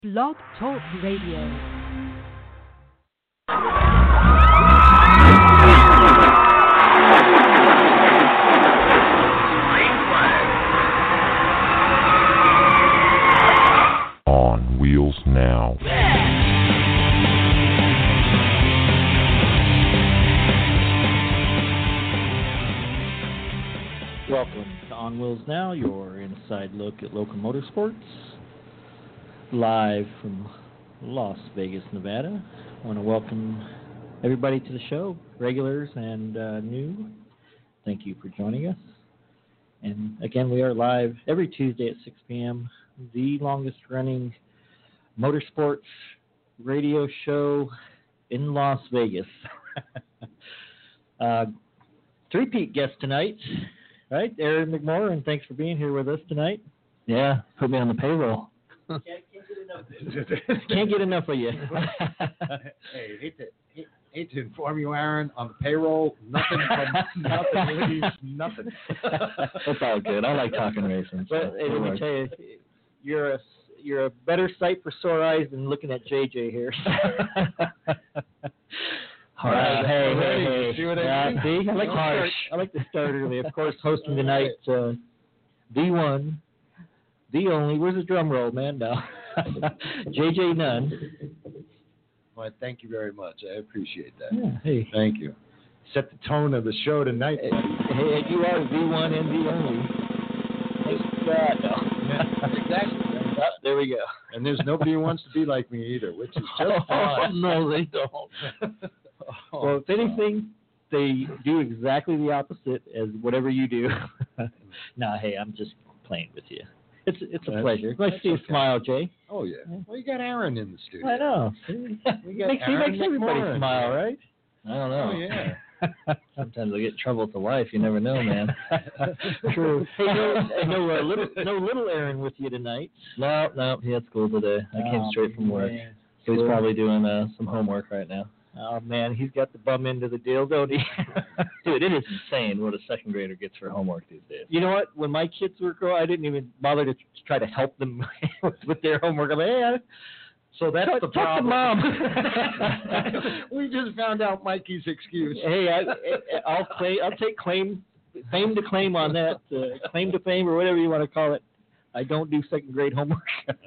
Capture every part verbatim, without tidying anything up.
Blog Talk Radio. On Wheels Now. Welcome to On Wheels Now, your inside look at local motorsports, live from Las Vegas, Nevada. I want to welcome everybody to the show, regulars and uh, new. Thank you for joining us. And again, we are live every Tuesday at six p.m., the longest running motorsports radio show in Las Vegas. uh, three-peat guest tonight, right? Aaron McMorran, and thanks for being here with us tonight. Yeah, put me on the payroll. can't, can't, get enough. can't get enough of you. Hey, hate to, hate, hate to inform you, Aaron, on the payroll, nothing from nothing leaves nothing. That's all good. I like talking racing. But hey, let me tell you, you're a you're a better sight for sore eyes than looking at J J here. All right, hey, hey, hey. See what I mean? See, I like to start. I like to start early. Of course, hosting tonight, uh, the one, the only. Where's the drum roll, man? Now, J J Nunn. Well, thank you very much. I appreciate that. Yeah, hey, thank you. Set the tone of the show tonight. Hey, hey, you are the one and the only. Thank God, no. Exactly. Oh, there we go. And there's nobody who wants to be like me either, which is just oh, fine. No, they don't. Oh, well, if anything, they do exactly the opposite as whatever you do. Nah, hey, I'm just playing with you. It's it's a that's, pleasure. Nice to see you okay. smile, Jay. Oh, yeah. Well, you got Aaron in the studio. I know. We got makes, Aaron makes everybody McMorran. smile, right? I don't know. Oh, yeah. Sometimes I get in trouble with the wife. You never know, man. True. Hey, no, no, uh, little, no little Aaron with you tonight. No, no, he had school today. I came straight from work. Man. So he's probably doing uh, some homework right now. Oh, man, he's got the bum end of the deal, don't he? Dude, it is insane what a second grader gets for homework these days. You know what? When my kids were growing, I didn't even bother to try to help them with their homework. I'm like, hey, I, so that's talk, the talk problem. to Mom. We just found out Mikey's excuse. Hey, I, I'll claim, I'll take claim, fame to claim on that, uh, claim to fame or whatever you want to call it. I don't do second grade homework.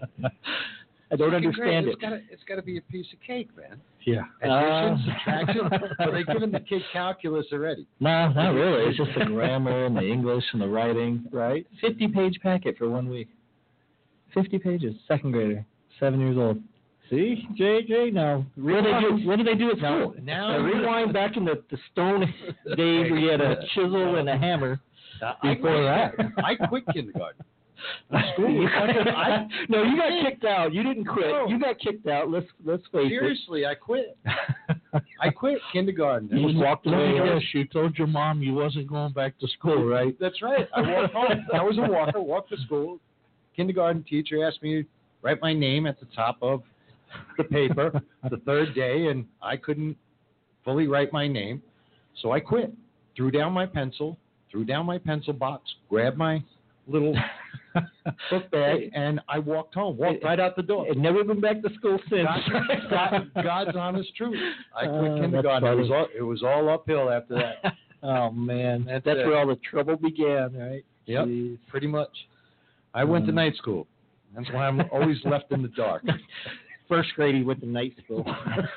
I don't second understand grade, it. It's got it's got to be a piece of cake, man. Yeah. Addition, Uh, subtraction. Are they giving the kid calculus already? No, not really. It's just the grammar and the English and the writing. Right. fifty-page packet for one week. fifty pages. Second grader. Seven years old. See, J J, now, what do they do, what do, they do at now, school? Now, now rewind back in the, the stone days where you had a chisel and a hammer. Uh, before I that. I quit kindergarten. School. I, no, you got kicked out. You didn't quit. No. You got kicked out. Let's let's face Seriously, I quit. I quit kindergarten. You just walked away. Yes, you told your mom you wasn't going back to school, right? That's right. I walked home. I was a walker, walked to school. Kindergarten teacher asked me to write my name at the top of the paper the third day, and I couldn't fully write my name, so I quit. Threw down my pencil, threw down my pencil box, grabbed my little book bag, and I walked home, walked right out the door. I've never been back to school since. God, God, God's honest truth. I quit Uh, kindergarten. It that's was, all, it was all uphill after that. Oh, man. That's That's it. where all the trouble began, right? Yep, Jeez. pretty much. I went to Um, night school. That's why I'm always left in the dark. First grade, he went to night school.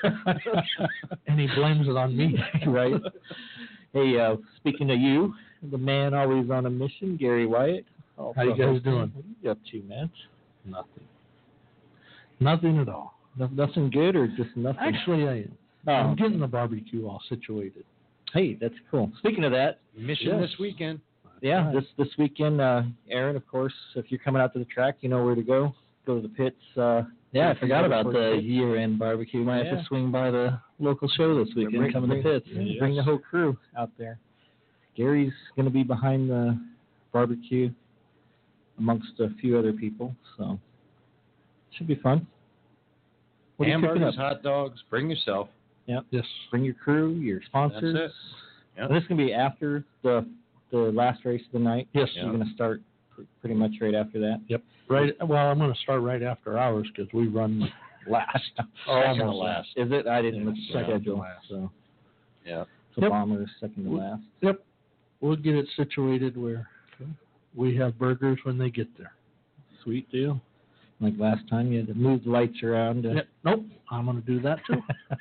And he blames it on me. Right? Hey, uh, speaking of you, the man always on a mission, Gary Wyatt. How you guys doing? What are you up to, man? Nothing. Nothing at all. No, nothing good or just nothing? Actually, I, Oh. I'm getting the barbecue all situated. Hey, that's cool. Speaking of that, Mission Yes. this weekend. yeah, this this weekend, uh, Aaron, of course, if you're coming out to the track, you know where to go. Go to the pits. Uh, Yeah, I forgot about the year-end barbecue. Might have Yeah. to swing by the local show this weekend, bring- come to the bring- pits. yes. Bring the whole crew out there. Gary's going to be behind the barbecue amongst a few other people, so should be fun. What are you cooking Hamburgers, up? hot dogs, bring yourself. Yep. Yes. Bring your crew, your sponsors. That's it. Yep. And this is going to be after the the last race of the night. Yes. You're going to start pr- pretty much right after that. Yep. Right. Well, I'm going to start right after hours because we run last. Almost Almost last. Is it? I didn't look at the Second to schedule. last. So, Yeah. so Yep. Bombers second to last. Yep. We'll get it situated where we have burgers when they get there. Sweet deal. Like last time, you had to move the lights around. To... Yep. Nope. I'm going to do that too.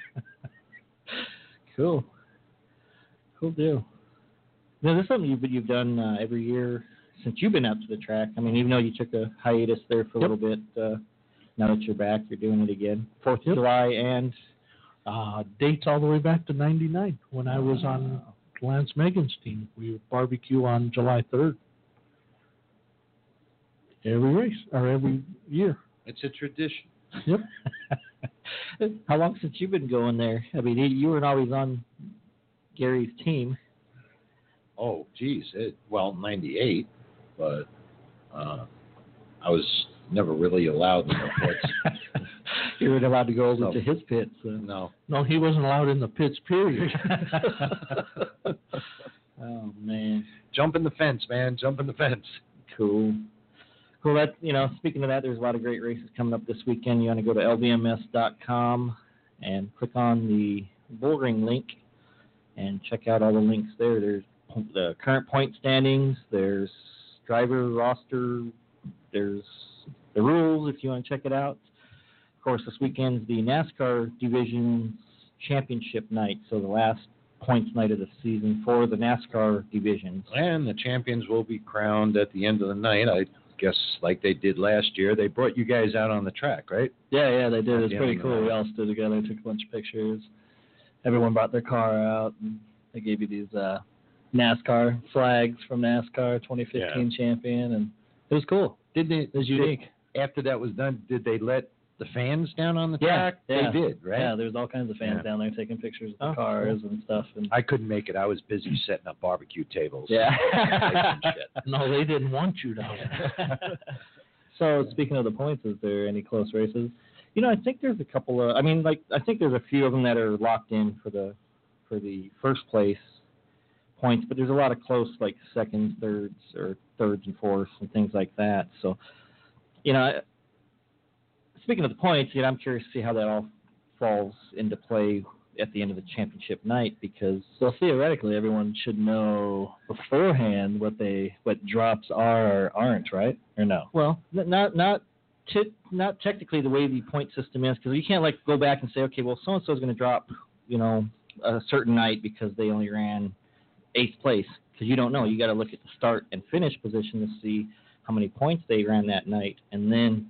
Cool. Cool deal. Now, this is something you've, you've done uh, every year since you've been out to the track. I mean, even though you took a hiatus there for a Yep. little bit, uh, now that you're back, you're doing it again. Fourth of Yep. July and Uh, dates all the way back to ninety-nine when I was on Lance Megan's team. We would barbecue on July third. Every race, or every year. It's a tradition. Yep. How long since you've been going there? I mean, you- you weren't always on Gary's team. Oh, geez. It, well, ninety-eight, but uh, I was never really allowed in the pits. You weren't allowed to go over So- to his pit. So. No. No, he wasn't allowed in the pits, period. Oh, man. Jump in the fence, man. Jump in the fence. Cool. Cool. That, you know, speaking of that, there's a lot of great races coming up this weekend. You want to go to L B M S dot com and click on the bullring link and check out all the links there. There's the current point standings. There's driver roster. There's the rules if you want to check it out. Of course, this weekend's the NASCAR Divisions Championship night, so the last points night of the season for the NASCAR divisions. And the champions will be crowned at the end of the night. I guess like they did last year. They brought you guys out on the track, right? Yeah, yeah, they did. It was Yeah, pretty yeah. cool. We all stood together, took a bunch of pictures. Everyone brought their car out, and they gave you these uh, NASCAR flags from NASCAR twenty fifteen champion, and it was cool. Did they? It was unique. After that was done, did they let the fans down on the Yeah, track? yeah. They did, right? Yeah, there was all kinds of fans Yeah. down there taking pictures of the Oh, cars and stuff. And I couldn't make it. I was busy setting up barbecue tables. yeah. and shit. No, they didn't want you down there. So speaking of the points, is there any close races? You know, I think there's a couple of. I mean, like I think there's a few of them that are locked in for the for the first place points, but there's a lot of close like seconds, thirds, or thirds and fourths and things like that. So, you know, I- speaking of the points, you know, I'm curious to see how that all falls into play at the end of the championship night because So theoretically, everyone should know beforehand what they what drops are or aren't, right? Or no? well, n- not not t- not technically the way the point system is because you can't like go back and say, okay, well, so and so is going to drop, you know, a certain night because they only ran eighth place because you don't know. You got to look at the start and finish position to see how many points they ran that night, and then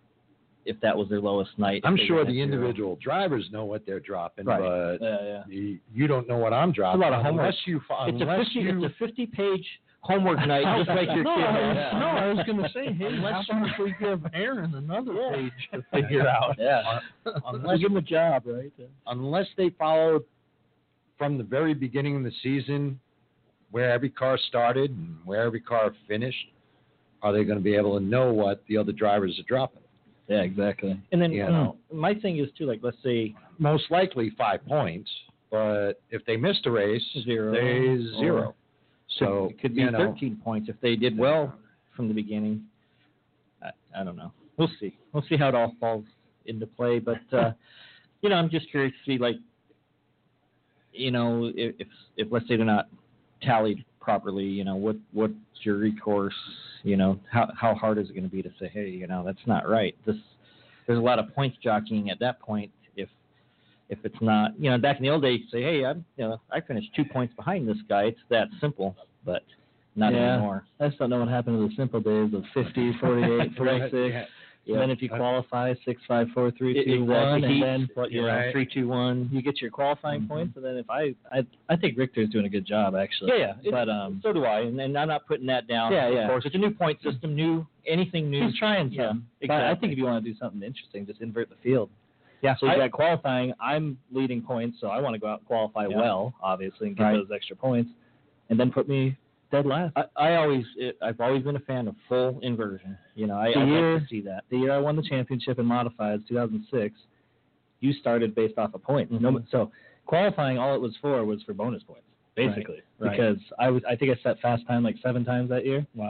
if that was their lowest night. I'm if they sure ran the at zero. individual drivers know what they're dropping, Right. but Yeah, yeah. you, you don't know what I'm dropping. lot of homework. unless you, fi- It's a unless fifty. you, It's a fifty-page homework night, just like your no, kid. I was, has. no, I was going to say, hey, how about we give Aaron another page to figure out? Yeah. unless, Give them a job, right? unless they followed from the very beginning of the season where every car started and where every car finished, are they going to be able to know what the other drivers are dropping? Yeah, exactly. And then Yeah. mm, my thing is too, like let's say Most likely five points, but if they missed a race, Zero. they zero. So it could be you know, thirteen points if they did well from the beginning. I, I don't know. We'll see. We'll see how it all falls into play. But uh, you know, I'm just curious to see, like, you know, if, if if let's say they're not tallied properly, you know, what what's your recourse? You know, how how hard is it going to be to say, hey, you know, that's not right. This there's a lot of points jockeying at that point. If if it's not, you know, back in the old days, you say, hey, I'm, you know, I finished two points behind this guy. It's that simple, but not Yeah. anymore. I just don't know what happened to the simple days of fifty, forty-eight, forty-six. Yeah. And then if you qualify six, five, four, three, It- two, it- one, the and heats, then what, you You're know, right. three, two, one. you get your qualifying Mhm. points. And then if I, I, I think Richter's doing a good job actually. Yeah, yeah. But It- um, so do I, and, and I'm not putting that down. Yeah, of yeah. course, it's a new point system, new anything new. he's trying Yeah, some. But I exactly. think if you want to do something interesting, just invert the field. Yeah, So you I- got qualifying. I'm leading points, so I want to go out and qualify Yeah. well, obviously, and get Right. those extra points, and then put me dead last. I, I always, it, I've always been a fan of full inversion. You know, I, The I year- like to see that. The year I won the championship in modifieds, two thousand six, you started based off of points. No, Mhm. so qualifying, all it was for was for bonus points, basically. Right. Because I was, I think I set fast time like seven times that year. Wow.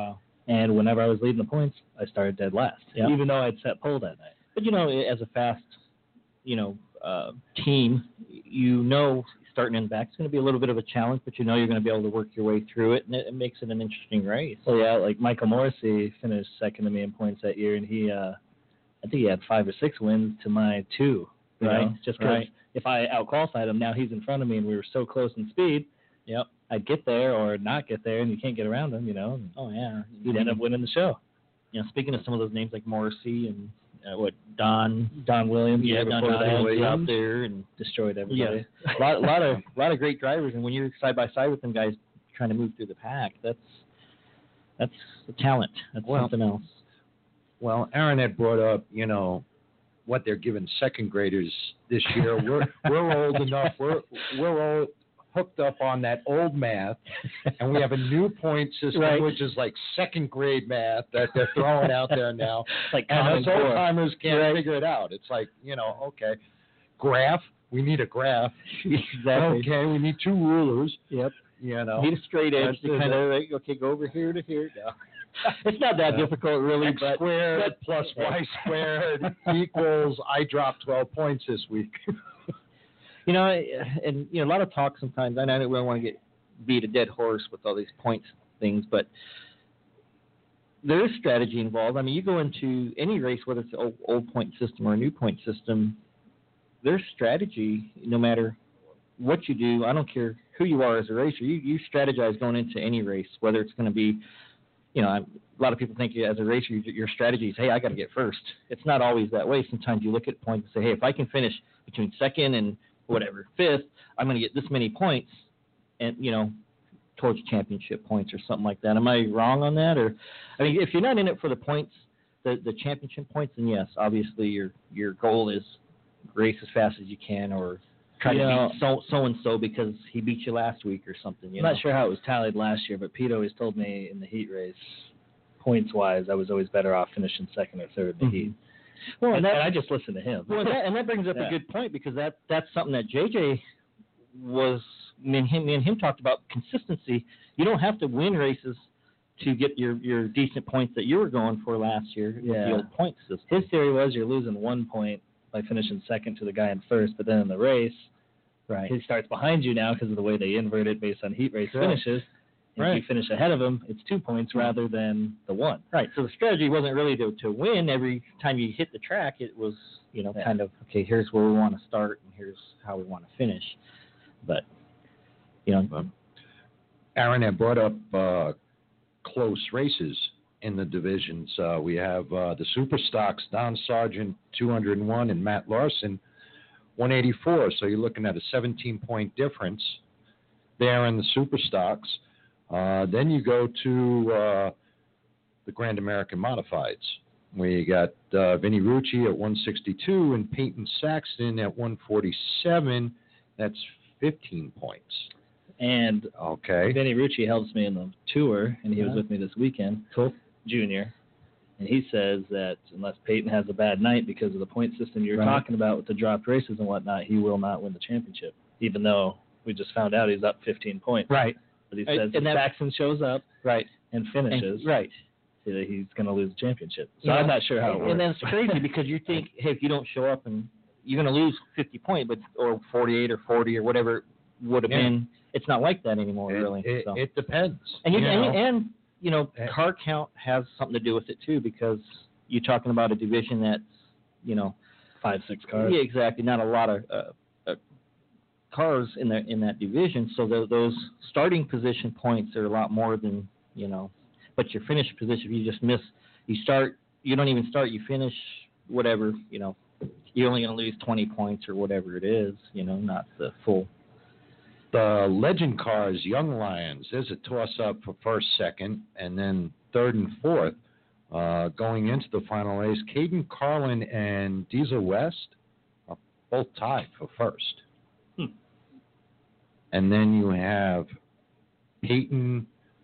And whenever I was leading the points, I started dead last, Yep. even though I'd set pole that night. But, you know, as a fast, you know, uh, team, you know starting in the back is going to be a little bit of a challenge, but you know you're going to be able to work your way through it, and it, it makes it an interesting race. So, yeah, like Michael Morrissey finished second to me in points that year, and he, uh, I think he had five or six wins to my two, you Right, know, just because right. if I out-qualified him, now he's in front of me, and we were so close in speed, Yep. I'd get there or not get there, and you can't get around him, you know. And Oh, yeah. he'd end up winning the show. You know, speaking of some of those names like Morrissey and uh, what, Don, Don Williams, yeah, right Don before that, Williams out Williams there, and destroyed everybody. yeah, a lot, lot of, lot of great drivers, and when you're side by side with them guys trying to move through the pack, that's that's a talent. That's Well, something else. Well, Aaron had brought up, you know, what they're giving second graders this year. We're we're old enough. We're we're all hooked up on that old math, and we have a new point system, Right. which is like second grade math that they're throwing out there now. It's like And Common us old Core. timers can't Right. figure it out. It's like, you know, okay, graph. We need a graph. Exactly. Okay, we need two rulers. Yep. You know. Need a straight edge That's to it. kind of like, okay, go over here to here. No. It's not that Uh, difficult, really, X but squared but- plus y squared equals I dropped twelve points this week. you know, and you know, a lot of talk sometimes. I know we don't want to get beat a dead horse with all these points things, but there is strategy involved. I mean, you go into any race, whether it's an old, old point system or a new point system, there's strategy no matter what you do. I don't care who you are as a racer. You you strategize going into any race, whether it's going to be, you know, I'm, a lot of people think as a racer, your, your strategy is, hey, I got to get first. It's not always that way. Sometimes you look at points and say, hey, if I can finish between second and whatever, fifth, I'm going to get this many points, and you know, towards championship points or something like that. Am I wrong on that? Or, I mean, if you're not in it for the points, the the championship points, then yes, obviously your your goal is race as fast as you can, or try You to know- beat so so and so because he beat you last week or something. You I'm know? not sure how it was tallied last year, but Pete always told me in the heat race, points wise, I was always better off finishing second or third in the heat. Well, and, and, and that, I just listened to him. well, and that, and that brings up Yeah. a good point because that that's something that J J was me and him me and him talked about consistency. You don't have to win races to get your, your decent points that you were going for last year with Yeah. the old point system. His theory was you're losing one point by finishing second to the guy in first, but then in the race, Right. he starts behind you now because of the way they invert it based on heat race Right. finishes. If Right. you finish ahead of him, it's two points rather than the one. Right. So the strategy wasn't really to, to win every time you hit the track. It was, you know, Yeah. kind of, okay, here's where we want to start and here's how we want to finish. But, you know, Aaron had brought up uh, close races in the divisions. Uh, we have uh, the Super Stocks, Don Sargent, two hundred one, and Matt Larson, one eighty-four. So you're looking at a seventeen-point difference there in the Super Stocks. Uh, then you go to uh, the Grand American Modifieds. We got uh, Vinny Rucci at one sixty-two and Peyton Saxton at one forty-seven. That's fifteen points. And Okay. Vinny Rucci helps me in the tour, and he was Yeah. with me this weekend, junior. And he says that unless Peyton has a bad night because of the point system you're Right. talking about with the dropped races and whatnot, he will not win the championship, even though we just found out he's up fifteen points. right. But he And- says and if that- Saxon shows up Right. and And- finishes, right. that he's going to lose the championship. So You know, I'm not sure how it works. And that's crazy because you think, hey, if you don't show up and you're going to lose fifty points, but or forty-eight or forty or whatever it would have Yeah. been, it's not like that anymore, It, really. it, so. it depends. and you, you and, know. and you know, Eh. car count has something to do with it too because you're talking about a division that's, you know, Five, six cars. yeah, exactly, not a lot of uh, uh, cars in that in that division. So tho- those starting position points are a lot more than, you know, but your finish position, if you just miss, you start, you don't even start, you finish, whatever, you know, you're only going to lose twenty points or whatever it is, you know, not the full. The Legend Cars, Young Lions, there's a toss-up for first, second, and then third and fourth. Uh, going into the final race, Caden Carlin and Diesel West are both tied for first. Hmm. And then you have Peyton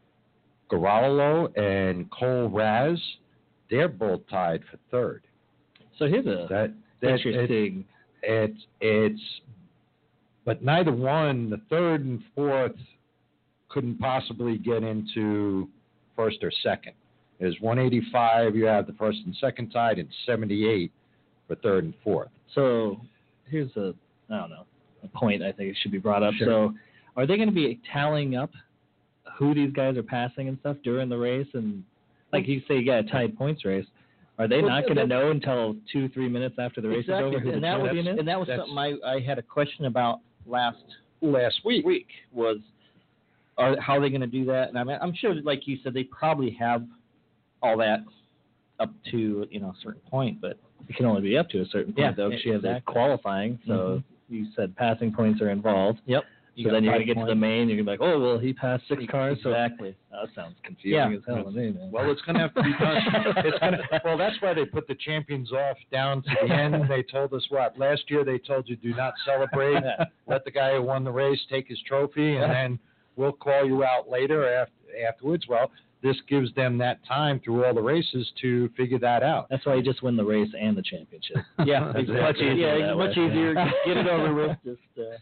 Garalo and Cole Raz. They're both tied for third. So here's a That, that it- interesting. it's it's but neither one, the third and fourth, couldn't possibly get into first or second. is one eighty-five. You have the first and second tied, and seventy-eight for third and fourth. So here's a, I don't know, a point I think it should be brought up. Sure. So are they going to be tallying up who these guys are passing and stuff during the race? And like you say, you got a tied points race. Are they Well, not going to that- know until two, three minutes after the race exactly. is over who and the that was champion is? and that was That's- something I, I had a question about last Last week. week was are how are they going to do that? And I mean, I'm sure, like you said, they probably have all that up to you know a certain point, but It can only be up to a certain point, Yeah, though, because you have the exactly. qualifying. So Mhm. you said passing points are involved. yep. So then you're going to get to the main, you're going to be like, oh, well, he passed six cars. So Exactly. that sounds confusing Yeah. as hell to me, man. Well, it's going to have to be done. It's gonna, well, that's why they put the champions off down to the end. They told us what? Last year they told you do not celebrate. Let the guy who won the race take his trophy, and then we'll call you out later after, afterwards. Well, this gives them that time through all the races to figure that out. That's why you just win the race and the championship. Yeah, it's Exactly. much easier. Yeah, that it's much way. easier. Yeah. Get it over with. Just. Uh,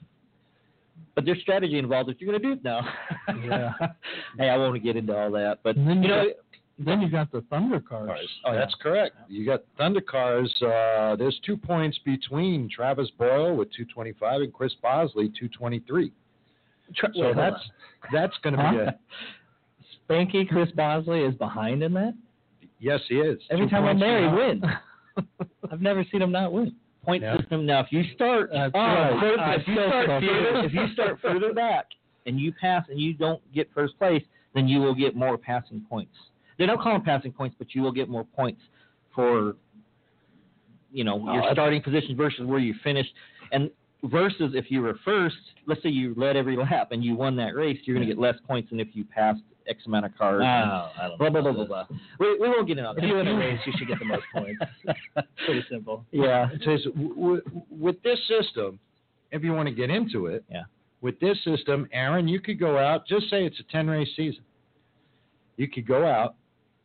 but there's strategy involved if you're going to do it now. Yeah. Hey, I won't get into all that, but And then you you know, got, then you got the Thunder cars. Oh, that's correct. You got Thunder Cars. Uh, there's two points between Travis Boyle with two twenty-five and Chris Bosley two twenty-three. Tra- So wait, hold that's that's going to be Huh? a Spanky Chris Bosley is behind in that? yes, he is. Every Two time I'm points there, he behind. wins. I've never seen him not win. point Yeah. system. Now, if you start, That's uh, right. further- Uh, if you so start close. further, if you start further back and you pass and you don't get first place, then you will get more passing points. They don't call them passing points, but you will get more points for, you know, your Oh, starting position versus where you finished. And versus if you were first, let's say you led every lap and you won that race, you're going to get less points than if you passed X amount of cars. Oh, and I don't blah, know. blah, blah, blah, blah. We, we won't get into If you win a that. race, you should get the most points. Pretty simple. Yeah. It says w- w- with this system, if you want to get into it, Yeah. with this system, Aaron, you could go out. Just say it's a ten race season. You could go out,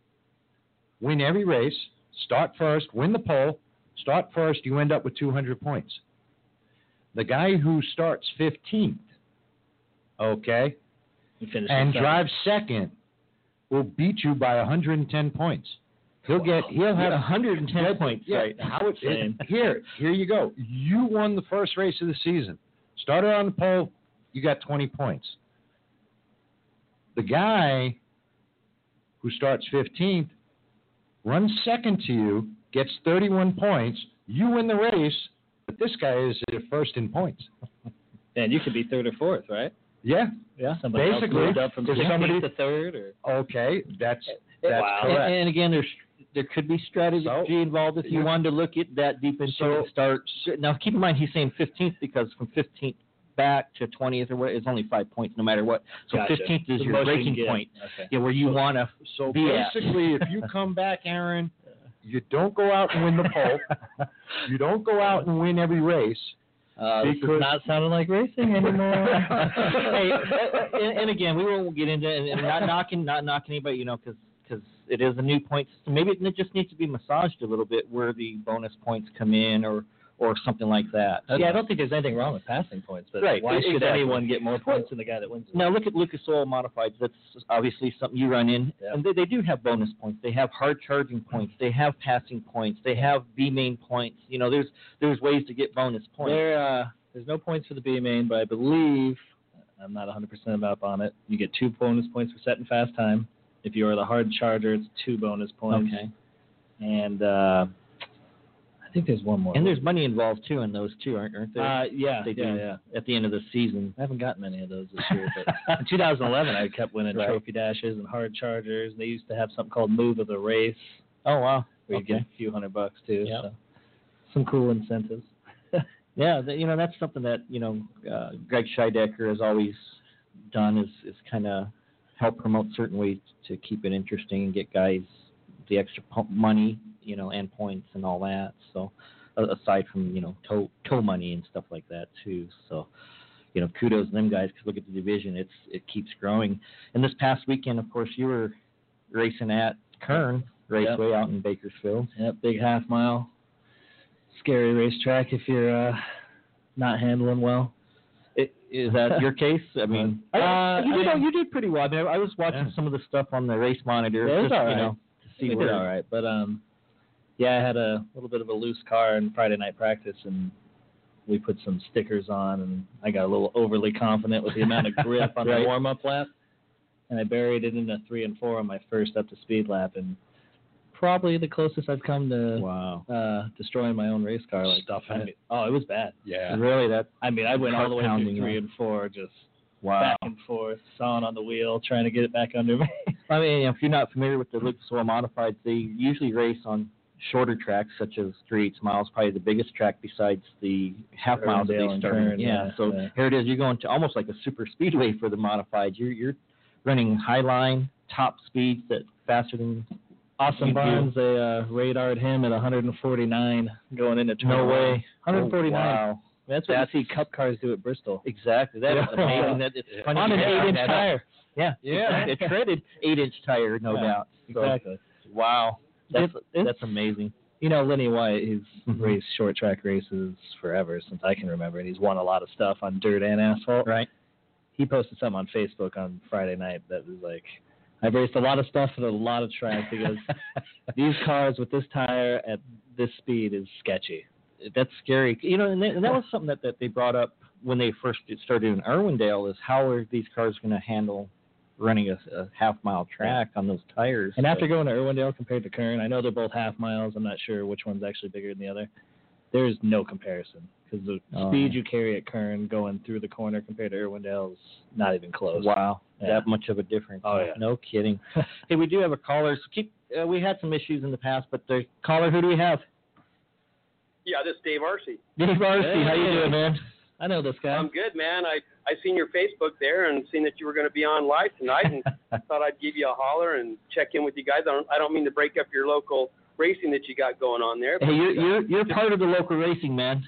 win every race, start first, win the pole, start first. You end up with two hundred points. The guy who starts fifteenth, okay, You finish and second. drives second, will beat you by one hundred ten points. He'll get. He'll have one hundred ten Yeah, points. Yeah, Right. how it's Same. here. Here you go. You won the first race of the season. Started on the pole. You got twenty points. The guy who starts fifteenth runs second to you, gets thirty-one points. You win the race, but this guy is at first in points. And you could be third or fourth, right? Yeah. Yeah. Somebody Basically, else moved up from if sixteenth somebody- to third, or Okay. That's that's Wow. And, correct. and again, there's there could be strategy So- involved if you Yeah. wanted to look at that deep into So- it. Start now. Keep in mind, he's saying fifteenth because from fifteenth back to twentieth or what is only five points no matter what. So Gotcha. fifteenth is The your most you breaking can get. point. Okay. Yeah, where you want to. So be at. basically, if you come back, Aaron, you don't go out and win the pole. You don't go out and win every race. Uh, this Because- is not sounding like racing anymore. hey, uh, and, and again, we won't get into and, and not knocking not knocking anybody, you know, because it is a new point system. Maybe it just needs to be massaged a little bit where the bonus points come in or or something like that. Yeah, I don't think there's anything wrong with passing points, but Right, why should exactly. anyone get more points than the guy that wins? Now look at Lucas Oil Modifieds. That's obviously something you run in, Yeah. and they, they do have bonus points. They have hard charging points. They have passing points. They have B main points. You know, there's there's ways to get bonus points. There, uh, there's no points for the B main, but I believe I'm not one hundred percent up on it. You get two bonus points for set and fast time. If you are the hard charger, it's two bonus points. Okay. And uh, I think there's one more. And there's money involved too in those too, aren't, aren't there? uh, yeah, they do yeah, yeah. at the end of the season. I haven't gotten many of those this year, but in two thousand eleven, I kept winning Right. trophy dashes and hard chargers. They used to have something called Move of the Race, Oh wow. where you Okay. get a few hundred bucks too. Yep. So some cool incentives. Yeah, that, you know that's something that you know uh, Greg Scheidecker has always done is is kind of help promote certain ways to keep it interesting and get guys the extra pump money, you know, and points and all that. So uh, aside from you know tow tow money and stuff like that too. So you know kudos to them guys because look at the division, it's it keeps growing. And this past weekend, of course, you were racing at Kern Raceway out in Bakersfield. Yep, big half mile. Scary racetrack if you're uh, not handling well. It, Is that your case? I mean, Uh, uh, you I did mean- you did pretty well. I, mean, I was watching Yeah. some of the stuff on the race monitor. Yeah, it was just, all you right. know, to see we where. did all right, but um, yeah, I had a little bit of a loose car in Friday night practice, and we put some stickers on, and I got a little overly confident with the amount of grip on Right. the warm up lap, and I buried it in a three and four on my first up to speed lap, and probably the closest I've come to Wow. uh, destroying my own race car. Like, I mean, oh, it was bad. Yeah. Really, that I mean, I went all the way Heart-pounding, through three huh? and four, just wow. back and forth, sawing on the wheel, trying to get it back under me. I mean, if you're not familiar with the Lucas Oil Modifieds, they usually race on shorter tracks, such as three eighths miles, probably the biggest track besides the half miles that Irwindale they and started. Kern, yeah, yeah, so yeah. here it is. You're going to almost like a super speedway for the modifieds. You're you're running high line, top speeds that faster than Austin You do. Barnes, they uh, radared him at one forty-nine going into turn No one. way. one forty-nine. Oh, wow. That's what That's- you see Cup cars do at Bristol. Exactly. That is Yeah. amazing. That it's funny On you an bring eight-inch that up. tire. Yeah. Yeah. A treaded eight-inch tire, no Yeah, doubt. So, Exactly. wow. That's It- it's- that's amazing. You know, Lenny White, he's Mhm. raced short track races forever, since I can remember, and he's won a lot of stuff on dirt and asphalt. Right. He posted something on Facebook on Friday night that was like, I've raced a lot of stuff at a lot of tracks. He goes, these cars with this tire at this speed is sketchy. That's scary. You know, and that, and that was something that, that they brought up when they first started in Irwindale, is how are these cars going to handle running a, a half-mile track on those tires? And after going to Irwindale compared to Kern, I know they're both half miles. I'm not sure which one's actually bigger than the other. There's no comparison, because the Oh. speed you carry at Kern going through the corner compared to Irwindale is not even close. Wow, Yeah. that much of a difference. Oh, yeah. No kidding. Hey, we do have a caller. So keep. Uh, we had some issues in the past, but the caller, who do we have? Yeah, this is Dave Arcey. Dave Arcey, how you Hey. doing, man? I know this guy. I'm good, man. I I seen your Facebook there and seen that you were going to be on live tonight, and thought I'd give you a holler and check in with you guys. I don't I don't mean to break up your local racing that you got going on there. Hey, you're you're you're part of the local racing, man.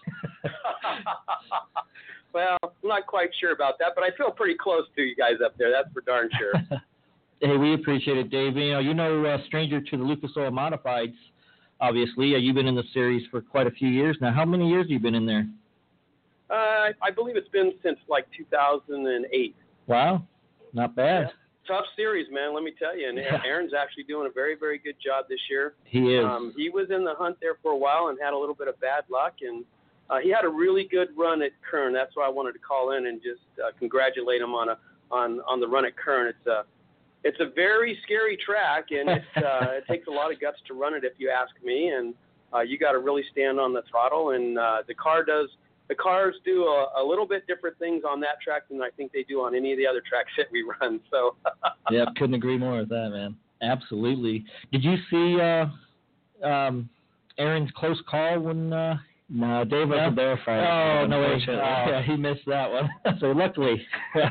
Well, I'm not quite sure about that, but I feel pretty close to you guys up there. That's for darn sure. Hey, we appreciate it, Dave. You know, you know, uh, stranger to the Lucas Oil Modifieds, obviously. Uh, you've been in the series for quite a few years now. How many years have you been in there? Uh, I believe it's been since like two thousand eight. Wow, not bad. Tough series, man. Let me tell you. And Yeah. Aaron's actually doing a very, very good job this year. He is. Um, he was in the hunt there for a while and had a little bit of bad luck, and uh, he had a really good run at Kern. That's why I wanted to call in and just uh, congratulate him on a on on the run at Kern. It's a it's a very scary track, and it uh, it takes a lot of guts to run it, if you ask me. And uh, you got to really stand on the throttle, and uh, the car does. The cars do a, a little bit different things on that track than I think they do on any of the other tracks that we run. So. Yep, couldn't agree more with that, man. Absolutely. Did you see uh, um, Aaron's close call when? Uh, No, Dave wasn't No? there Friday. Oh, no way. unfortunately. Oh. Yeah, he missed that one. so luckily.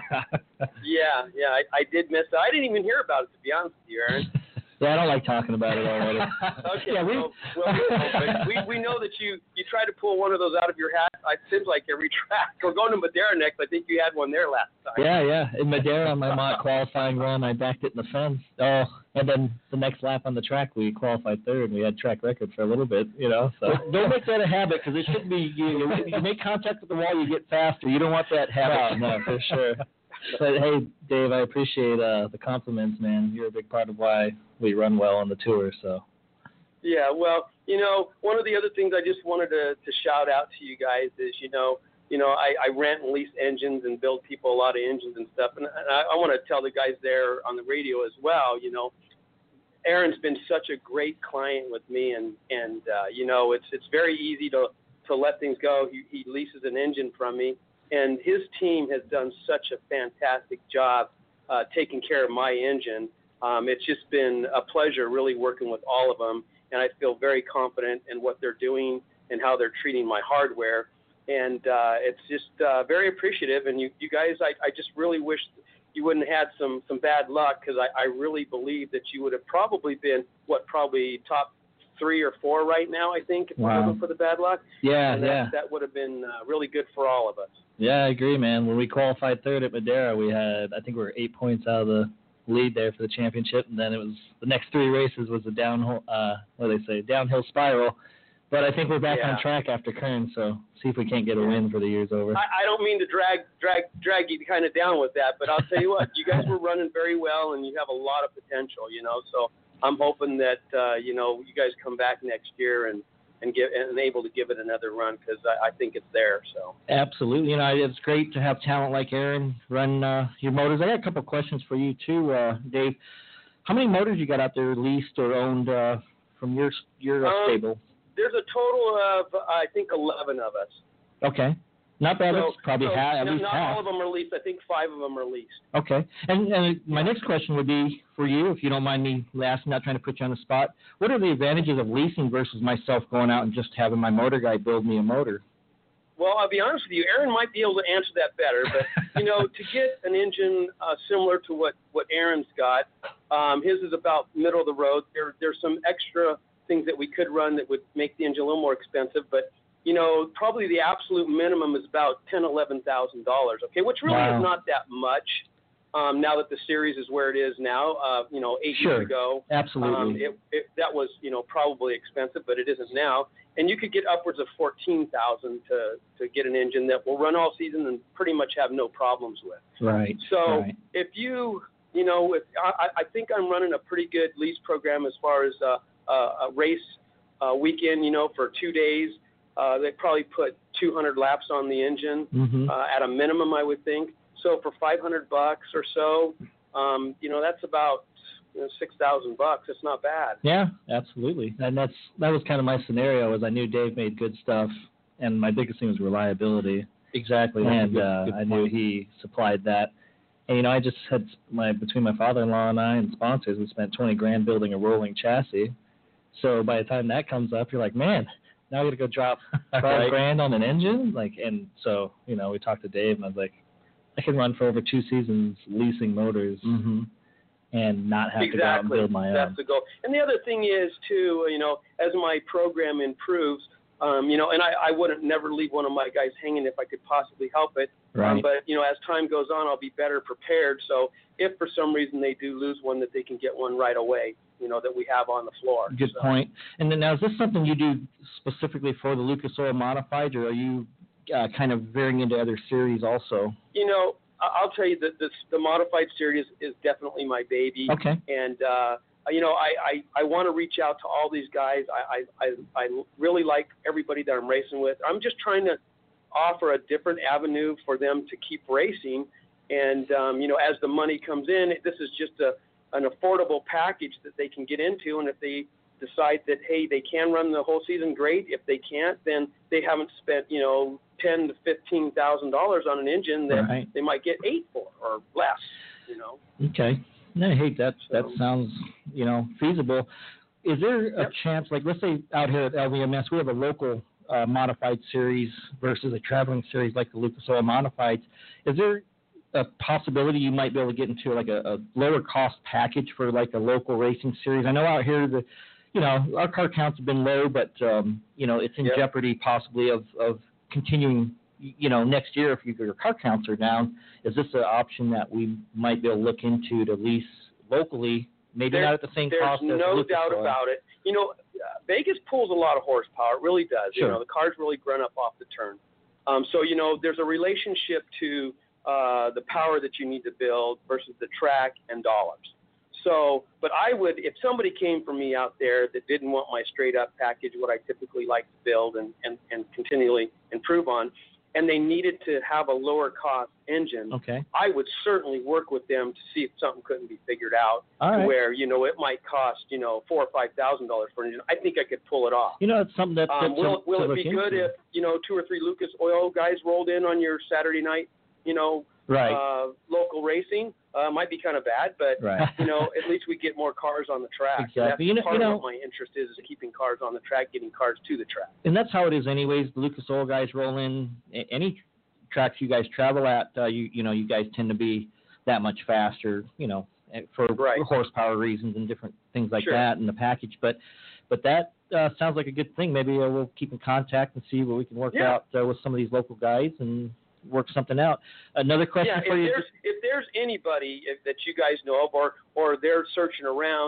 Yeah, yeah, I, I did miss that. I didn't even hear about it, to be honest with you, Aaron. Yeah, I don't like talking about it already. Okay, Yeah, we- well, well, well, we we know that you you try to pull one of those out of your hat. It seems like every track. We're going to Madera next. I think you had one there last time. Yeah, yeah. In Madera on my mock qualifying run, I backed it in the fence. Oh, and then the next lap on the track, we qualified third, and we had track record for a little bit, you know. So Don't make that a habit, because it shouldn't be. You, you, you make contact with the wall, you get faster. You don't want that habit. No, no, for sure. But hey, Dave, I appreciate uh, the compliments, man. You're a big part of why we run well on the tour. So. Yeah, well, you know, one of the other things I just wanted to, to shout out to you guys is, you know, you know, I, I rent and lease engines and build people a lot of engines and stuff. And, and I, I want to tell the guys there on the radio as well, you know, Aaron's been such a great client with me, and, and uh, you know, it's it's very easy to, to let things go. He, he leases an engine from me, and his team has done such a fantastic job uh, taking care of my engine. Um, it's just been a pleasure really working with all of them, and I feel very confident in what they're doing and how they're treating my hardware. And uh, it's just uh, very appreciative. And you, you guys, I, I just really wish you wouldn't have had some, some bad luck, because I, I really believe that you would have probably been, what, probably top three or four right now, I think, if Wow. it wasn't for the bad luck. Yeah, and that, yeah. that would have been uh, really good for all of us. Yeah, I agree, man. When we qualified third at Madera, we had, I think we were eight points out of the lead there for the championship, and then it was the next three races was a downhill, uh, what do they say, downhill spiral. But I think we're back Yeah. on track after Kern, so see if we can't get a win for the year's over. I, I don't mean to drag drag drag you kind of down with that, but I'll tell you what, you guys were running very well, and you have a lot of potential, you know. So I'm hoping that uh, you know you guys come back next year and and give and able to give it another run because I, I think it's there. So Absolutely, you know, it's great to have talent like Aaron run uh, your motors. I got a couple of questions for you too, uh, Dave. How many motors you got out there leased or owned uh, from your your uh, Um, stable? there's a total of I think eleven of us. Okay, not bad. So, It's probably so half, at not, least not half. all of them are leased. I think five of them are leased. Okay, and, and my next question would be for you, if you don't mind me asking, not trying to put you on the spot. What are the advantages of leasing versus myself going out and just having my motor guy build me a motor? Well, I'll be honest with you, Aaron might be able to answer that better, but, you know, to get an engine uh, similar to what, what Aaron's got, um, his is about middle of the road. There, there's some extra things that we could run that would make the engine a little more expensive, but, you know, probably the absolute minimum is about ten thousand dollars, eleven thousand dollars, okay, which really Wow. is not that much um, now that the series is where it is now. Uh, you know, eight Sure. years ago, Absolutely. um, it, it, that was, you know, probably expensive, but it isn't now. And you could get upwards of fourteen thousand to to get an engine that will run all season and pretty much have no problems with. right. So right. if you, you know, if I, I think I'm running a pretty good lease program as far as uh, uh, a race uh, weekend, you know, for two days. Uh, they probably put two hundred laps on the engine Mm-hmm. uh, at a minimum, I would think. So for five hundred bucks or so, um, you know, that's about you know, six thousand bucks. It's not bad. Yeah, absolutely. And that's that was kind of my scenario. Was I knew Dave made good stuff, and my biggest thing was reliability. Exactly. That's a And good- uh, good I knew point. he supplied that. And you know, I just had my between my father-in-law and I and sponsors, we spent twenty grand building a rolling chassis. So by the time that comes up, you're like, man, now I got to go drop twelve Right. grand on an engine. Like, and so you know, we talked to Dave, and I was like, I can run for over two seasons leasing motors Mm-hmm. and not have to go out and Exactly. build my That's own. the goal. And the other thing is, too, you know, as my program improves, um, you know, and I, I wouldn't never leave one of my guys hanging if I could possibly help it. Um, Right. but, you know, as time goes on, I'll be better prepared. So if for some reason they do lose one, that they can get one right away, you know, that we have on the floor. Good So, point. And then now, is this something you do specifically for the Lucas Oil Modified, or are you uh, kind of veering into other series also? You know, I- I'll tell you that this, the modified series is definitely my baby. Okay. And, uh, you know, I, I, I want to reach out to all these guys. I, I, I, I really like everybody that I'm racing with. I'm just trying to offer a different avenue for them to keep racing. And, um, you know, as the money comes in, this is just a, an affordable package that they can get into. And if they decide that, hey, they can run the whole season, great. If they can't, then they haven't spent, you know, ten to fifteen thousand dollars on an engine that Right. they might get eight for or less, you know. Okay. No, hey, that that So- sounds, you know, feasible. Is there a Yep. chance, like, let's say out here at L V M S, we have a local uh, modified series versus a traveling series like the Lucas Oil Modifieds. Is there a possibility you might be able to get into like a, a lower cost package for like a local racing series? I know out here the, you know, our car counts have been low, but um, you know, it's in Yep. jeopardy possibly of of continuing. You know, next year if your car counts are down, is this an option that we might be able to look into to lease locally? Maybe There- not at the same There's cost as no Lucas doubt Oil. about it. You know, uh, Vegas pulls a lot of horsepower. It really does. Sure. You know, the cars really grunt up off the turn. Um, so, you know, there's a relationship to uh, the power that you need to build versus the track and dollars. So, but I would, if somebody came for me out there that didn't want my straight up package, what I typically like to build and, and, and continually improve on, and they needed to have a lower cost engine, Okay. I would certainly work with them to see if something couldn't be figured out. All right. Where, you know, it might cost, you know, four or five thousand dollars for an engine. I think I could pull it off. You know, it's something that, Um, that's will something will to it look be good into. if, you know, two or three Lucas Oil guys rolled in on your Saturday night, you know, Right. uh, local racing? Uh, might be kind of bad, but Right. you know, at least we get more cars on the track. Exactly. And that's You know- part you know- of what my interest is, is keeping cars on the track, getting cars to the track. And that's how it is anyways. The Lucas Oil guys roll in a- any tracks you guys travel at, uh, you you know, you guys tend to be that much faster, you know, eh, for Right. horsepower reasons and different things like Sure. that in the package. But but that uh, sounds like a good thing. Maybe uh, we'll keep in contact and see what we can work Yeah. out uh, with some of these local guys and work something out. Another question Yeah, for if you. there's if there's anybody if, that you guys know of, or or they're searching around and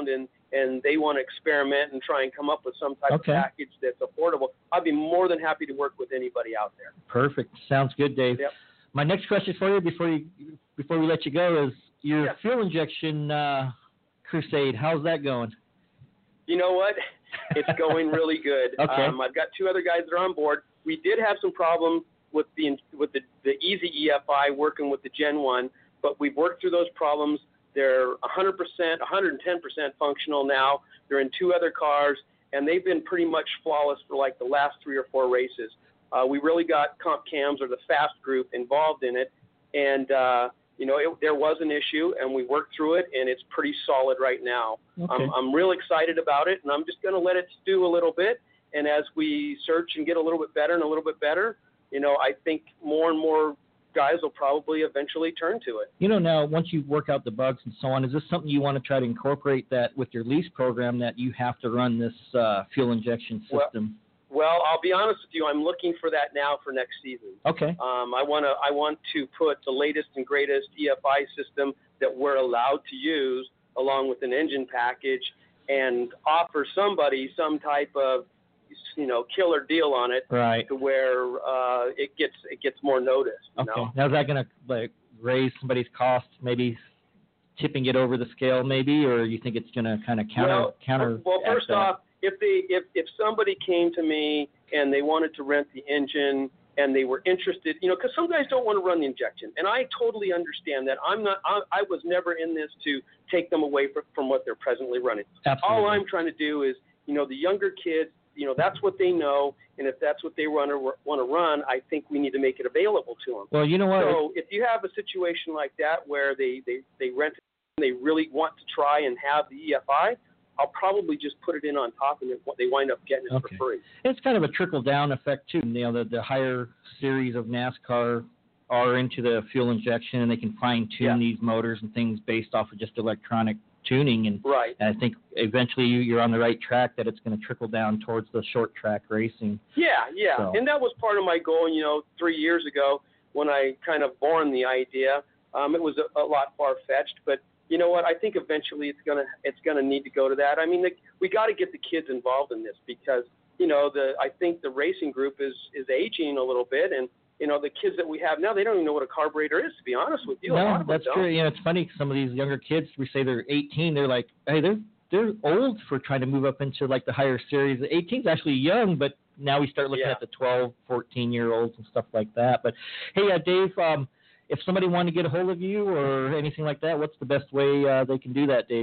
and they want to experiment and try and come up with some type Okay. of package that's affordable, I'd be more than happy to work with anybody out there. Perfect. Sounds good, Dave. Yep. My next question for you before you before we let you go is your Yeah. fuel injection uh, crusade. How's that going? You know what? It's going really good. Okay. Um, I've got two other guys that are on board. We did have some problems with the with the, the Easy E F I working with the Gen one, but we've worked through those problems. They're one hundred percent, one hundred ten percent functional now. They're in two other cars, and they've been pretty much flawless for like the last three or four races. Uh, we really got Comp Cams or the Fast Group involved in it, and uh, you know, it, there was an issue, and we worked through it, and it's pretty solid right now. Okay. I'm, I'm real excited about it, and I'm just going to let it stew a little bit. And as we search and get a little bit better and a little bit better, you know, I think more and more guys will probably eventually turn to it. You know, now once you work out the bugs and so on, is this something you want to try to incorporate that with your lease program, that you have to run this uh, fuel injection system? Well, well, I'll be honest with you. I'm looking for that now for next season. Okay. Um, I want to I want to put the latest and greatest E F I system that we're allowed to use along with an engine package and offer somebody some type of, you know, killer deal on it, Right. to where uh, it gets it gets more notice. You Okay. know? Now is that going to like raise somebody's costs, maybe tipping it over the scale, maybe, or you think it's going to kind of counter well, counter? well, first that? off, if they if if somebody came to me and they wanted to rent the engine and they were interested, you know, because some guys don't want to run the injection, and I totally understand that. I'm not. I, I was never in this to take them away from, from what they're presently running. Absolutely. All I'm trying to do is, you know, the younger kids, you know, that's what they know, and if that's what they want to want to run, I think we need to make it available to them. Well, you know what? So if you have a situation like that where they, they, they rent it and they really want to try and have the E F I, I'll probably just put it in on top and they wind up getting it Okay. for free. It's kind of a trickle-down effect, too. You know, the, the higher series of NASCAR are into the fuel injection, and they can fine-tune Yeah. these motors and things based off of just electronic tuning. And Right. I think eventually you, you're on the right track, that it's going to trickle down towards the short-track racing. Yeah, yeah. So- And that was part of my goal, you know, three years ago when I kind of born the idea. Um, it was a, a lot far-fetched, but you know what? I think eventually it's gonna it's gonna need to go to that. I mean, the, we got to get the kids involved in this because you know the I think the racing group is is aging a little bit, and you know the kids that we have now, they don't even know what a carburetor is. To be honest with you, a lot No, of them that's don't. true. You know, it's funny. Some of these younger kids, we say they're eighteen. They're like, hey, they're they're old for trying to move up into like the higher series. The eighteen's actually young, but now we start looking Yeah. at the twelve, fourteen year olds and stuff like that. But hey, uh, Dave, um, if somebody wanted to get a hold of you or anything like that, what's the best way uh, they can do that, Dave?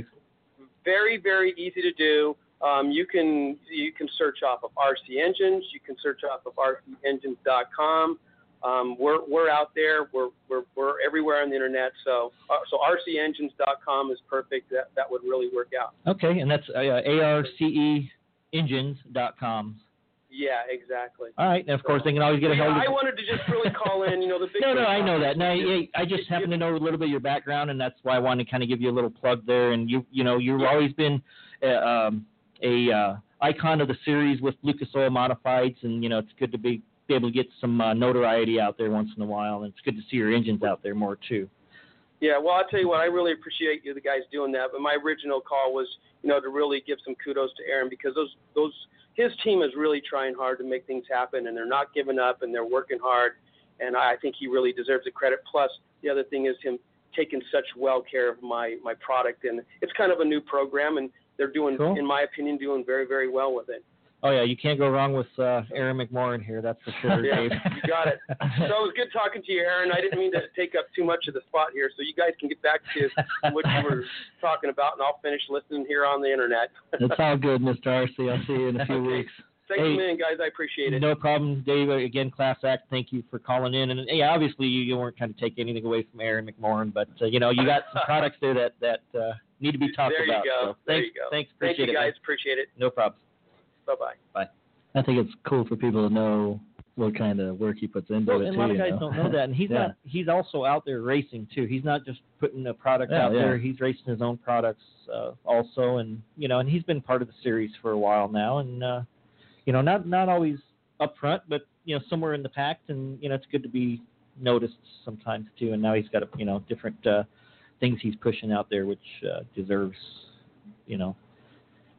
Very, very easy to do. Um, you can you can search off of R C Engines. You can search off of R C engines dot com. Um, we're we're out there. We're we're we're everywhere on the internet. So uh, so R C engines dot com is perfect. That that would really work out. Okay, and that's uh, A R C E engines dot com. Yeah, exactly. All right, and of course they can always get a Yeah, hold of I wanted to just really call in. You know the big. No, no, thing I know about that. No, this is- I I just happen to know a little bit of your background, and that's why I wanted to kind of give you a little plug there. And you, you know, you've always been uh, um, a uh, icon of the series with Lucas Oil Modifieds, and you know, it's good to be, be able to get some uh, notoriety out there once in a while, and it's good to see your engines out there more too. Yeah, well, I'll tell you what, I really appreciate you, the guys, doing that. But my original call was, you know, to really give some kudos to Aaron because those those his team is really trying hard to make things happen, and they're not giving up, and they're working hard. And I think he really deserves the credit. Plus, the other thing is him taking such well care of my my product, and it's kind of a new program, and they're doing, Cool. in my opinion, doing very, very well with it. Oh yeah, you can't go wrong with uh, Aaron McMorran here. That's for sure, Yeah, Dave. you got it. So it was good talking to you, Aaron. I didn't mean to take up too much of the spot here, so you guys can get back to what you were talking about, and I'll finish listening here on the internet. That's all good, Mister Arcee. I'll see you in a few Okay. weeks. Thanks Hey, a million, guys. I appreciate it. No problem, Dave. Again, class act. Thank you for calling in. And hey, obviously you, you weren't trying to take anything away from Aaron McMorran, but uh, you know you got some products there that that uh, need to be talked There you about. go. So There thanks, you go. thanks, Thank appreciate you, it. guys. man. Appreciate it. No problem. Bye-bye. I think it's cool for people to know what kind of work he puts into Well, it and too. a lot of you guys know? don't know that, and he's Yeah. not. He's also out there racing too. He's not just putting a product Yeah, out yeah. there. He's racing his own products uh, also, and you know, and he's been part of the series for a while now, and uh, you know, not not always up front, but you know, somewhere in the pack, and you know, it's good to be noticed sometimes too. And now he's got a, you know different uh, things he's pushing out there, which uh, deserves you know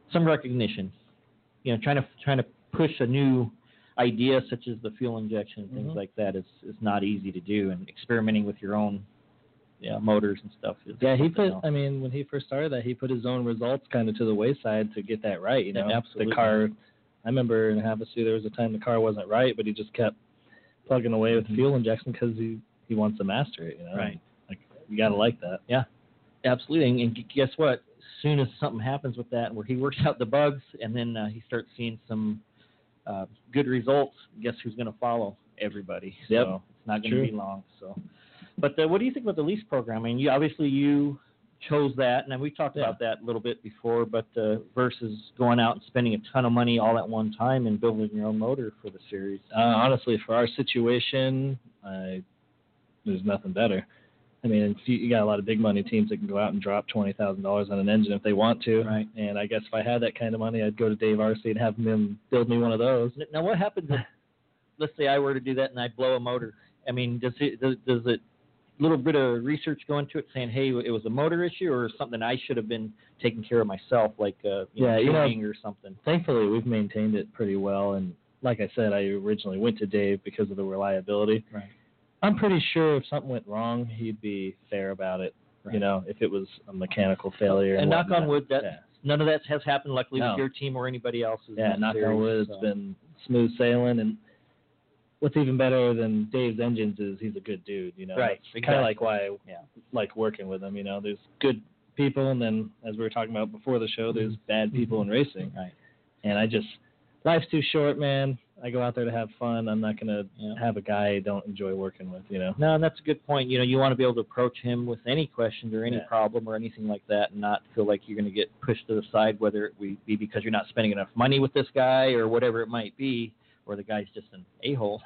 some recognition. You know, trying to trying to push a new idea such as the fuel injection and things Mhm. like that is is not easy to do, and experimenting with your own yeah motors and stuff. Is Yeah, he something put. else. I mean, when he first started that, he put his own results kind of to the wayside to get that right. You know, Yeah, absolutely. the car. I remember in Havasu there was a time the car wasn't right, but he just kept plugging away with Mhm. fuel injection because he he wants to master it. You know, Right. Like you gotta like that. Yeah, absolutely. And, and guess what? As soon as something happens with that, where he works out the bugs, and then uh, he starts seeing some uh, good results, guess who's going to follow? Everybody. Yep. So it's not going True. to be long. So, but uh, what do you think about the lease program? I mean, you obviously you chose that, and we talked Yeah. about that a little bit before. But uh, versus going out and spending a ton of money all at one time and building your own motor for the series. Uh, honestly, for our situation, I, there's nothing better. I mean, if you, you got a lot of big money teams that can go out and drop twenty thousand dollars on an engine if they want to. Right. And I guess if I had that kind of money, I'd go to Dave R C and have him build me one of those. Now, what happens if, let's say, I were to do that and I blow a motor? I mean, does it does, does it little bit of research go into it, saying, hey, it was a motor issue or something I should have been taking care of myself, like uh, you Yeah, know, you know- tuning or something? Thankfully, we've maintained it pretty well. And like I said, I originally went to Dave because of the reliability. Right. I'm pretty sure if something went wrong, he'd be fair about it. Right. You know, if it was a mechanical failure. And knock whatnot. on wood, that Yeah. none of that has happened, luckily, No. with your team or anybody else's. Yeah, in that knock series, on wood, so. it's been smooth sailing. And what's even better than Dave's engines is he's a good dude, you know. Right, It's exactly. kind of like why I Yeah. like working with him, you know. There's good people, and then, as we were talking about before the show, there's bad people in racing. Right. And I just, life's too short, man. I go out there to have fun. I'm not going to Yeah. have a guy I don't enjoy working with, you know. No, and that's a good point. You know, you want to be able to approach him with any questions or any Yeah. problem or anything like that, and not feel like you're going to get pushed to the side, whether it be because you're not spending enough money with this guy or whatever it might be, or the guy's just an a-hole.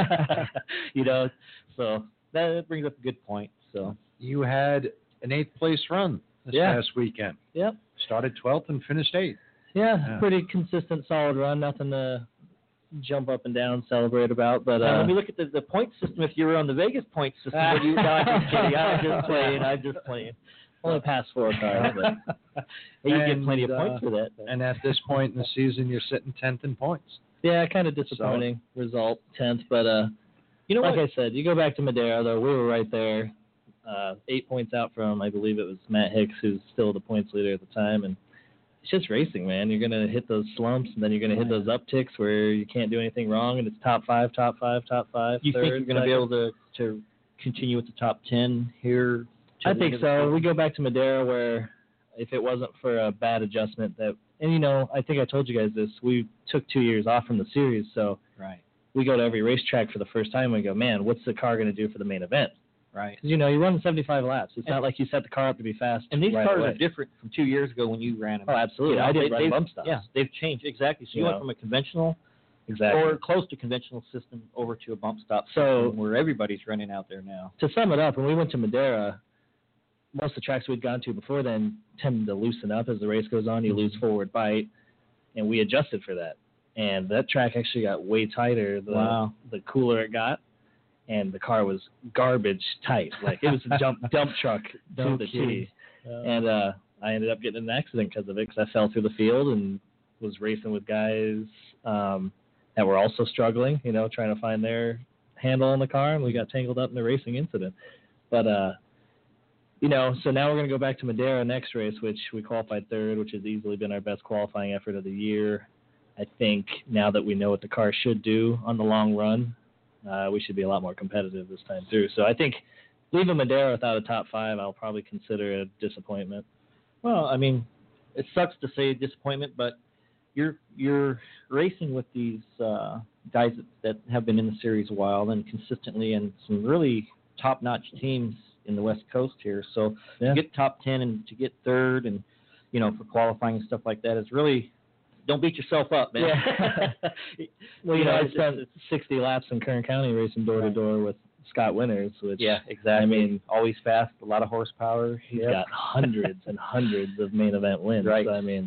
You know, so that brings up a good point. So You had an eighth place run this Yeah. past weekend. Yep. Started twelfth and finished eighth. Yeah, Yeah. pretty consistent, solid run. Nothing to jump up and down, celebrate about. But now, uh, let me look at the, the point system. If you were on the Vegas point system, but you, no, I'm just kidding. I'm just playing. I'm just playing. only passed four cars. But You get And, plenty of uh, points for that. And at this point in the season, you're sitting tenth in points. yeah, kind of disappointing result, tenth. But uh, You know like what? I said, you go back to Madera, though, we were right there, uh, eight points out from, I believe it was Matt Hicks, who's still the points leader at the time. And it's just racing, man. You're going to hit those slumps, and then you're going to hit those upticks where you can't do anything wrong, and it's top five, top five, top five. You think third, you're going to be second. able to, to continue with the top ten here? to I the think end of the so. season? We go back to Madera where if it wasn't for a bad adjustment that, and you know, I think I told you guys this, we took two years off from the series, so Right, we go to every racetrack for the first time and we go, man, what's the car going to do for the main event? right. Because, you know, you run seventy-five laps. It's And- not like you set the car up to be fast. And these right cars away. are different from two years ago when you ran them. Oh, absolutely. You know, I didn't they- run they've- bump stops. Yeah, they've changed. Exactly. So you You went know. from a conventional Exactly. or close to conventional system over to a bump stop So- system where everybody's running out there now. to sum it up, when we went to Madera, most of the tracks we'd gone to before then tend to loosen up as the race goes on. You lose forward bite, and we adjusted for that. And that track actually got way tighter the Wow. the cooler it got, and the car was garbage tight. Like it was a dump dump truck to No the kidding. T. And uh, I ended up getting in an accident because of it, because I fell through the field and was racing with guys um, that were also struggling, you know, trying to find their handle on the car, and we got tangled up in a racing incident. But, uh, you know, so now we're going to go back to Madera next race, which we qualified third, which has easily been our best qualifying effort of the year. I think now that we know what the car should do on the long run, uh, we should be a lot more competitive this time through. So I think leaving Madera without a top five, I'll probably consider a disappointment. Well, I mean, it sucks to say disappointment, but you're you're racing with these uh, guys that, that have been in the series a while and consistently, and some really top-notch teams in the West Coast here. So Yeah. to get top ten and to get third, and you know, for qualifying and stuff like that is really. Don't beat yourself up, man. Yeah. Well, you You know, know, I it's- spent sixty laps in Kern County racing door to door with Scott Winters, which Yeah, exactly. I mean, always fast, a lot of horsepower. he's Yep. got hundreds and hundreds of main event wins. Right. So, I mean,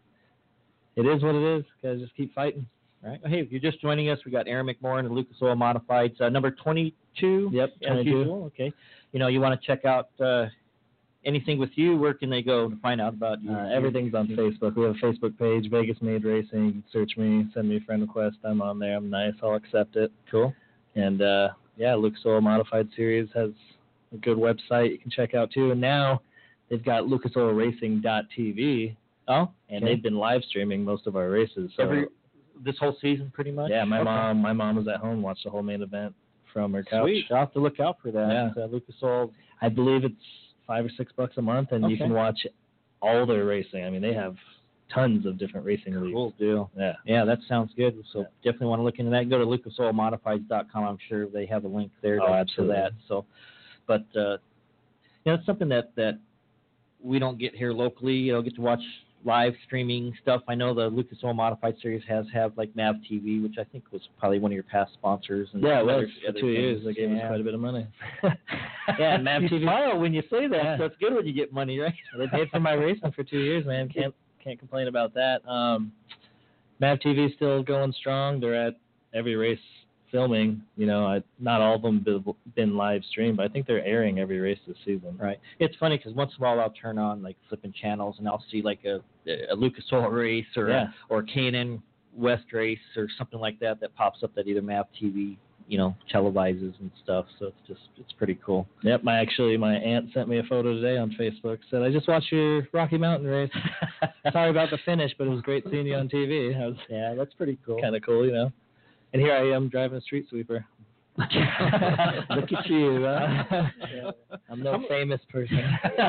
it is what it is. Gotta just keep fighting. Right. Hey, if you're just joining us, we got Aaron McMorrin and Lucas Oil Modifieds, uh, number twenty-two. Yep, as twenty-two. usual. Okay. You know, you want to check out uh, anything with you, where can they go to find out about you? Uh, everything's on Facebook. We have a Facebook page, Vegas Made Racing. You can search me, send me a friend request. I'm on there. I'm nice. I'll accept it. Cool. And, uh, yeah, Lucas Oil Modified Series has a good website you can check out, too. And now they've got lucas oil racing dot t v. Oh, And okay. they've been live streaming most of our races. So, Every, this whole season, pretty much? yeah, my Okay. mom my mom was at home, watched the whole main event from her couch. Sweet. I'll have to look out for that. Yeah. Uh, Lucas Oil. I believe it's five or six bucks a month, and you Okay. can watch all their racing. I mean, they have tons of different racing leagues. Cool deal. Yeah. Yeah, that sounds good. So definitely want to look into that. Go to lucas oil modifieds dot com. I'm sure they have a link there to, Oh, to absolutely. that. So, but uh, you know, it's something that that we don't get here locally. You know, get to watch live streaming stuff. I know the Lucas Oil Modified Series has have like Mav T V, which I think was probably one of your past sponsors. And Yeah, it some was other- for other two years. things. They gave us Yeah. quite a bit of money. Yeah, and Mav You T V. Smile when you say that. So it's good when you get money, right? They paid for my racing for two years, man. Can't can't complain about that. Um, Mav T V is still going strong. They're at every race filming. You know, I, not all of them been, been live streamed, but I think they're airing every race this season. Right. It's funny because once in a while I'll turn on like flipping channels and I'll see like a, a Lucas Oil race or Yeah. a, or a K and N West race or something like that that pops up that either Mav T V, you know, televises and stuff. So it's just it's pretty cool. Yep, my actually my aunt sent me a photo today on Facebook. Said I just watched your Rocky Mountain race. Sorry about the finish, but it was great seeing you on T V. I was Yeah, that's pretty cool. kind of cool, you know. And here I am driving a street sweeper. Look at you. Huh? Yeah. I'm no famous person.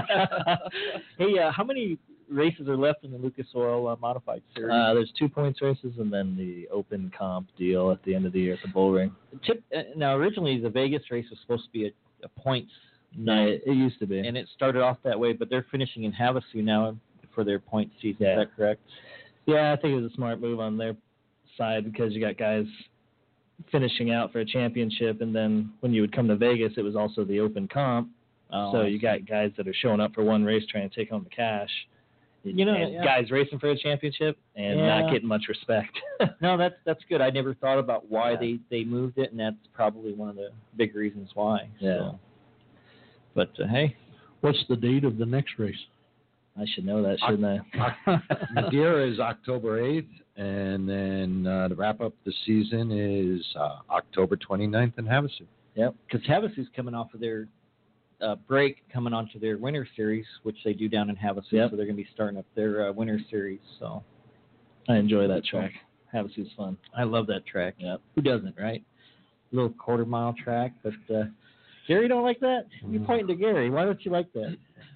Hey, uh, how many races are left in the Lucas Oil uh, Modified Series? Uh, there's two points races and then the open comp deal at the end of the year at the bull ring. Tip, uh, now, originally the Vegas race was supposed to be a, a points night, It used to be. and it started off that way, but they're finishing in Havasu now for their point season. Yeah. Is that correct? Yeah, I think it was a smart move on their side because you got guys finishing out for a championship, and then when you would come to Vegas, it was also the open comp. Oh, so I you see. got guys that are showing up for one race trying to take home the cash. You know, and yeah. guys racing for a championship and Yeah. not getting much respect. No, that's that's good. I never thought about why Yeah. they, they moved it, and that's probably one of the big reasons why. Yeah. So. But uh, hey, What's the date of the next race? I should know that, shouldn't I? Madeira is October eighth, and then uh, to wrap up the season is uh, October twenty-ninth in Havasu. yep, because Havasu's coming off of their uh, break, coming onto their winter series, which they do down in Havasu. Yep. So they're going to be starting up their uh, winter series. So I enjoy that track. Havasu's fun. I love that track. Yep. Who doesn't, right? Little quarter mile track, but uh, Gary don't like that. You're pointing to Gary. Why don't you like that?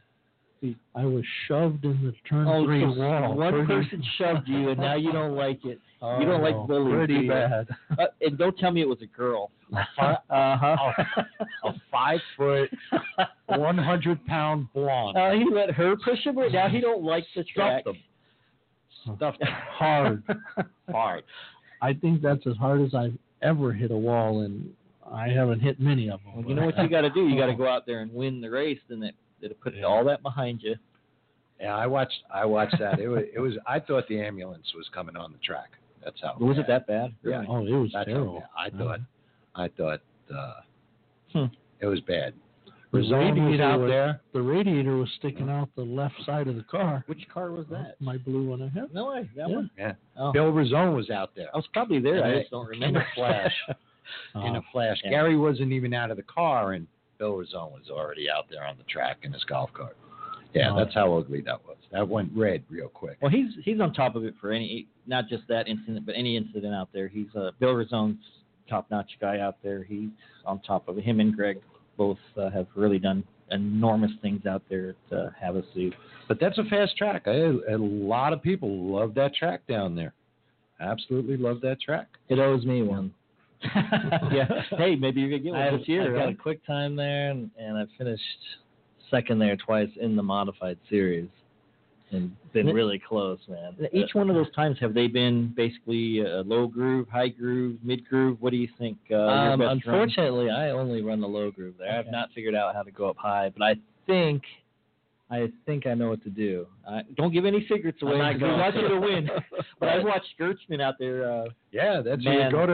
I was shoved in the turn Oh, three so wall. one Pretty- person shoved you, and now you don't like it. You don't like Oh, bullies. do Pretty you? bad. Uh, and don't tell me it was a girl. Uh huh. A five foot, one hundred pound blonde. Uh, he let her push him. Now he don't like the track. Stuffed them. Stuffed hard. Hard. I think that's as hard as I've ever hit a wall, and I haven't hit many of them. Well, you know what you got to do? You got to go out there and win the race, then it it'll put all that behind you. Yeah, I watched. I watched that. It was. It was. I thought the ambulance was coming on the track. That's how. Was it bad. that bad? Yeah. Oh, it was That's how terrible. bad. I thought. I thought. Uh, Hmm. It was bad. The Rizone was radiator out was- there. The radiator was sticking out the left side of the car. Which car was that? My blue one I have. No way. That Yeah. one. Yeah. Oh. Bill Rizone was out there. I was probably there. And I I- just don't in remember. a flash. in a flash. Yeah. Gary wasn't even out of the car, and Bill Rizone was already out there on the track in his golf cart. Yeah, Oh. that's how ugly that was. That went red real quick. Well, he's he's on top of it for any, not just that incident, but any incident out there. He's uh, Bill Rizone's top-notch guy out there. He's on top of it. Him and Greg both uh, have really done enormous things out there at uh, Havasu. But that's a fast track. I, a lot of people love that track down there. Absolutely love that track. It owes me one. Yeah. Hey, maybe you're gonna get I one have, this year. I've got huh? a quick time there, and, and I've finished second there twice in the modified series, and been really close, man. Each one of those times, have they been basically a low groove, high groove, mid groove? What do you think? Uh, your Um, best run? unfortunately, I only run the low groove there. I've Okay. not figured out how to go up high, but I think, I think I know what to do. Uh, don't give any secrets I'm away. not 'cause we going want to. you to win. But I've watched Gertzman out there. Uh, Yeah, that's Man. you go to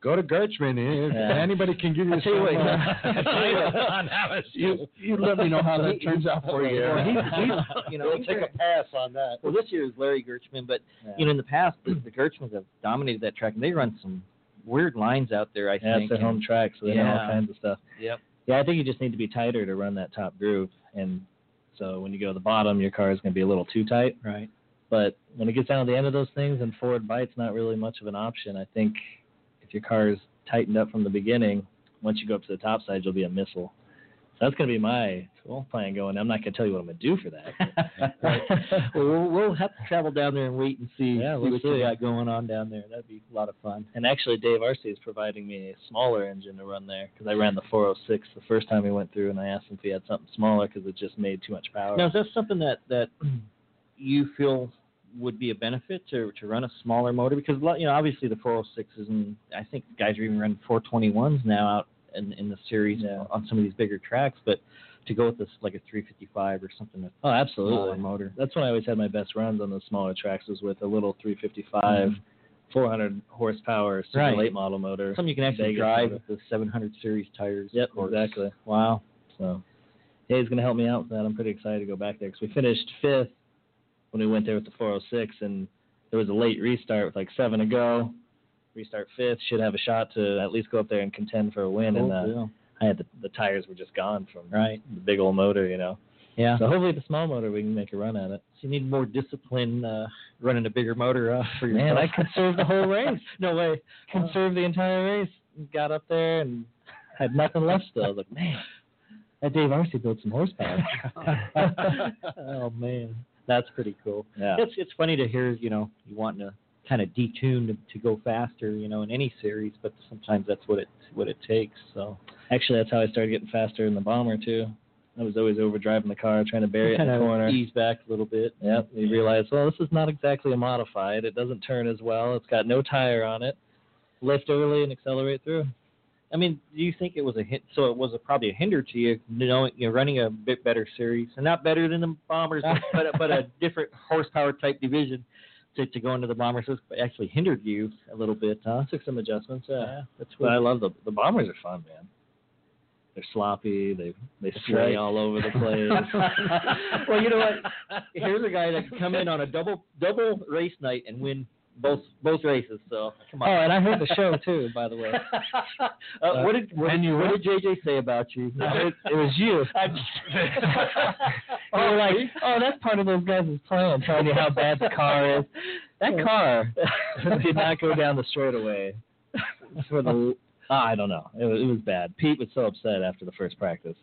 go to Gertschman. If Yeah. anybody can give you I'll tell you what, some, uh, I'll tell you what, on how it's You, you let me know how that turns out for you. Well, he's, he's, you know, We'll he's take a pass on that. well, this year is Larry Gertschman, but Yeah. you know, in the past, the, the Gertschmans have dominated that track, and they run some weird lines out there. I Yeah, think. it's their and- home track, so they know all Yeah. kinds of stuff. Yep. Yeah, I think you just need to be tighter to run that top groove, and so when you go to the bottom, your car is going to be a little too tight. Right. But when it gets down to the end of those things and forward bite's not really much of an option, I think if your car is tightened up from the beginning, once you go up to the top side, you'll be a missile. So that's going to be my well, plan going. I'm not going to tell you what I'm going to do for that. Right. Well, well, we'll have to travel down there and wait and see, Yeah, see we'll what see. you got going on down there. That'd be a lot of fun. And actually, Dave Arcee is providing me a smaller engine to run there because I ran the four oh six the first time we went through, and I asked him if he had something smaller because it just made too much power. Now, is that something that, that you feel would be a benefit to to run a smaller motor? Because, you know, obviously the four oh sixes, and I think guys are even running four twenty-ones now out in, in the series Yeah. on some of these bigger tracks, but to go with this like a three fifty-five or something that's Oh, a absolutely. smaller motor. That's when I always had my best runs on those smaller tracks was with a little three fifty-five, four hundred horsepower Super Right. late model motor. Something you can actually Vegas drive motor. with the seven hundred series tires. Yep, of course. exactly. Wow. So, yeah, he's going to help me out with that. I'm pretty excited to go back there because we finished fifth when we went there with the four oh six, and there was a late restart with like seven to go. Restart fifth, should have a shot to at least go up there and contend for a win. Cool and uh, deal. I had the, the tires were just gone from Right. the big old motor, you know. Yeah. So hopefully the small motor we can make a run at it. So you need more discipline uh, running a bigger motor uh, for yourself. Man, I conserved the whole race. No way. Conserved the entire race. Got up there and had nothing left still. I was like, man, that Dave Arcee built some horsepower. Oh man, that's pretty cool. Yeah. It's it's funny to hear, you know, you want to kind of detune to, to go faster, you know, in any series, but sometimes that's what it what it takes. So Actually, that's how I started getting faster in the Bomber too. I was always overdriving the car, trying to bury it in kind the of corner. ease back a little bit. Yep. You realize, well, this is not exactly a modified. It doesn't turn as well. It's got no tire on it. Lift early and accelerate through. I mean, do you think it was a hit? So it was a, probably a hinder to you, knowing you're running a bit better series, and not better than the Bombers, but but, a- but a different horsepower type division to, to go into the Bombers. So it actually hindered you a little bit, huh? Took some adjustments. Yeah. Yeah, that's But what I love the the Bombers are fun, man. They're sloppy. They they sway right. all over the place. Well, you know what? Here's a guy that can come in on a double double race night and win both both races. So come Oh, on. and I heard the show too, by the way. uh, what did what, and did, you what what? did J J say about you? It, it was you. I'm just- You were like, oh, that's part of those guys' plan, telling you how bad the car is. That car did not go down the straightaway. For the, oh, I don't know. It was, it was bad. Pete was so upset after the first practice.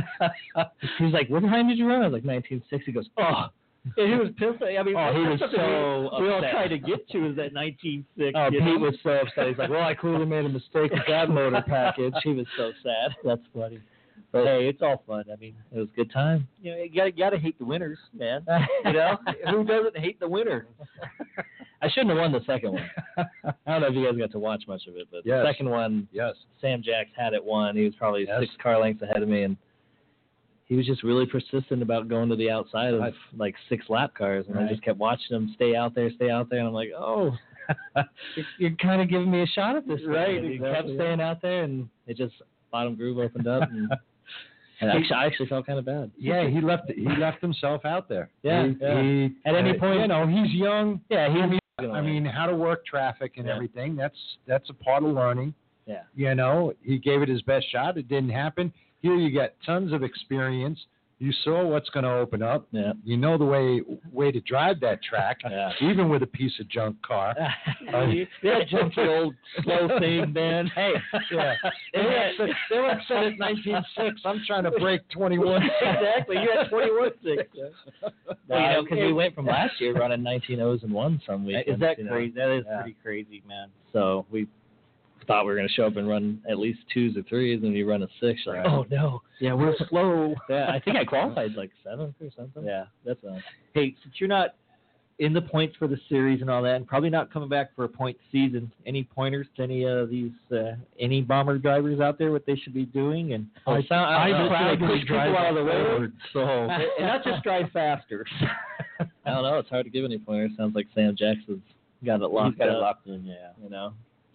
He was like, what time did you run? I was like, nineteen six. He goes, oh. And he was pissed. I mean, Oh, he that's was something so we, we all upset. try to get to is that nineteen six. Oh, you Pete know? was so upset. He's like, well, I clearly made a mistake with that motor package. He was so sad. That's funny. But hey, it's all fun. I mean, It was a good time. you know, you gotta gotta hate the winners, man. You know, who doesn't hate the winner? I shouldn't have won the second one. I don't know if you guys got to watch much of it, but Yes. the second one, Yes. Sam Jacks had it won. He was probably Yes. six car lengths ahead of me, and he was just really persistent about going to the outside of Right. like six lap cars, and I Right. just kept watching him stay out there, stay out there, and I'm like, oh, you're, you're kind of giving me a shot at this, thing. Right, And he kept exactly. staying out there, and it just bottom groove opened up, and, and actually, I actually felt kind of bad. Yeah, he left he left himself out there. Yeah, He, yeah. he- At any uh, point- you know, he's young. Yeah, he. I mean, gonna I win. mean, how to work traffic and Yeah. everything. That's that's a part of learning. Yeah. You know, he gave it his best shot. It didn't happen. Here you got tons of experience. You saw what's going to open up. Yeah. You know the way way to drive that track, Yeah. even with a piece of junk car. That junky old slow thing, man. Hey, Yeah. They were upset, they were upset at nineteen six. I'm trying to break twenty-one. Exactly. You had twenty-one six. well, you know, because we went from last year running nineteen O's and ones some weekends. Is that you know. crazy? That is Yeah. pretty crazy, man. So we thought we were going to show up and run at least twos or threes, and we run a six. Like, Right. oh no. Yeah, we're slow. Yeah, I think I qualified like seventh or something. Yeah. That's uh, Hey, since you're not in the points for the series and all that, and probably not coming back for a point season, any pointers to any of these uh, any bomber drivers out there what they should be doing? And I sound I, I I, proudly push people drive out of the way. forward, So and not just drive faster. I don't know. It's hard to give any pointers. Sounds like Sam Jackson's got it locked He's got up. it locked in. Yeah. You know.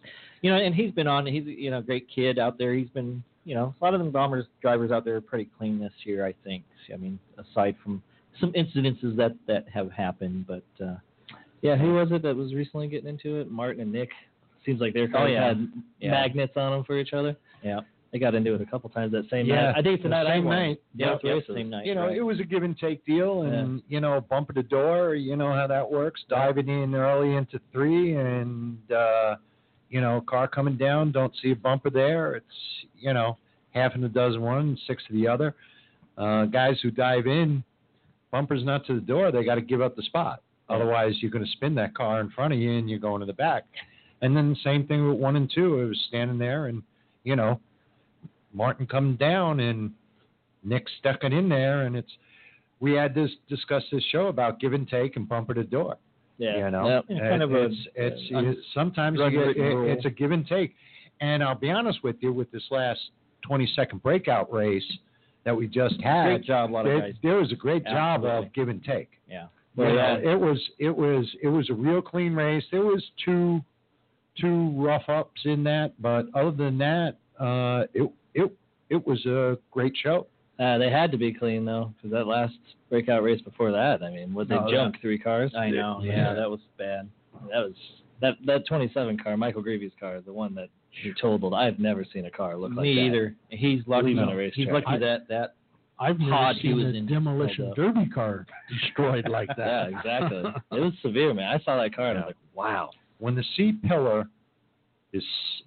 You know, and he's been on. He's you know a great kid out there. He's been you know a lot of them Bombers drivers out there are pretty clean this year. I think. I mean, aside from some incidences that that have happened, but uh, yeah, who was it that was recently getting into it? Martin and Nick. Seems like their cars Oh, yeah. had Yeah. magnets on them for each other. yeah, They got into it a couple times that same Yeah, night. I think it's the the night I same won. night. Yeah, yeah, both yeah, races. same night. You know, right. it was a give and take deal, and you know, bumper to door. You know how that works. Diving in early into three, and uh, you know, car coming down, don't see a bumper there. It's you know, half in a dozen one, six to the other. Uh, guys who dive in, bumper's not to the door. They got to give up the spot. Otherwise, you're going to spin that car in front of you, and you're going to the back. And then the same thing with one and two. It was standing there, and you know, Martin come down, and Nick stuck it in there, and it's. We had this discuss this show about give and take and bumper to door. Yeah. You know, Yep. Yeah, kind of a- it's it's, uh, it's sometimes you get, unwritten it, rule. it's a give and take. And I'll be honest with you, with this last twenty second breakout race that we just had, Great job, a lot of there, guys. there was a great job Absolutely. of give and take. Yeah. You Well, know, yeah. it was it was it was a real clean race. There was two two rough ups in that, but other than that, uh, it it it was a great show. Uh, they had to be clean though, because that last breakout race before that, I mean, would they Oh, junk three cars? I know. Yeah, Yeah, that was bad. That was that that twenty-seven car, Michael Greavy's car, the one that he totaled. I've never seen a car look like Me that. either. He's lucky. Leaving a racetrack. He's lucky I- that that I've never pod he seen was a in demolition held up. derby car destroyed like Yeah, that. exactly. It was severe, man. I saw that car and I was like, wow. When the C pillar is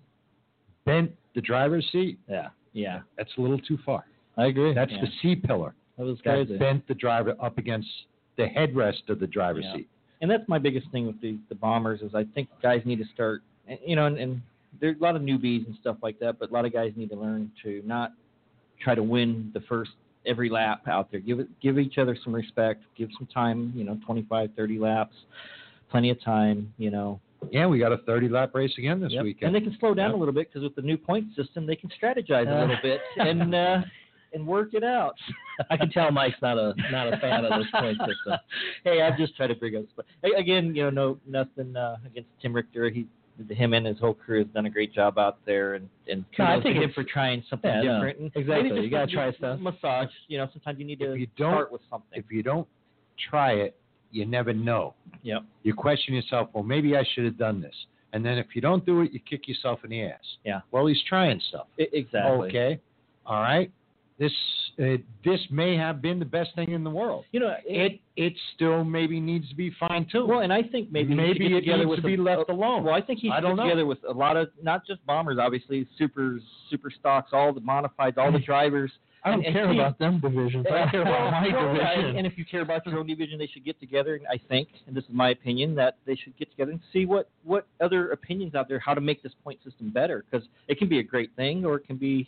bent the driver's seat, Yeah, yeah. that's a little too far. I agree. That's Yeah. the C pillar. that was That crazy. bent the driver up against the headrest of the driver's Yeah. seat. And that's my biggest thing with the, the Bombers is I think guys need to start, and, you know, and, and there's a lot of newbies and stuff like that, but a lot of guys need to learn to not try to win the first every lap out there. Give it, give each other some respect. Give some time. You know, twenty-five, thirty laps, plenty of time. You know, Yeah, we got a thirty lap race again this Yep. weekend. and they can slow down Yep. a little bit because with the new point system, they can strategize a little bit and uh, and work it out. I can tell Mike's not a not a fan of this point system. Hey, I'm just trying to bring up. But hey, again, you know, no nothing uh, against Tim Richter. He, him and his whole crew has done a great job out there, and and No, I kudos think to him it's- for trying something Yeah, no, different. And exactly. maybe just You gotta something try just stuff. Massage. You know, sometimes you need to If you don't- start with something. If you don't try it, you never know. Yep. You question yourself, well, maybe I should have done this. And then if you don't do it, you kick yourself in the ass. Yeah. Well, he's trying stuff. I- exactly. Okay. All right. This uh, this may have been the best thing in the world. You know, It it still maybe needs to be fine tuned. well, and I think maybe he should maybe get it together needs with to be a- left a- alone. Well, I think he I should don't get know. together with a lot of not just Bombers, obviously, supers, super stocks, all the modifieds, all the drivers. I don't and- and care see- about them divisions. I care about my Well, yeah, division. and if you care about your own division, they should get together. And I think, and this is my opinion, that they should get together and see what, what other opinions out there, how to make this point system better. Because it can be a great thing, or it can be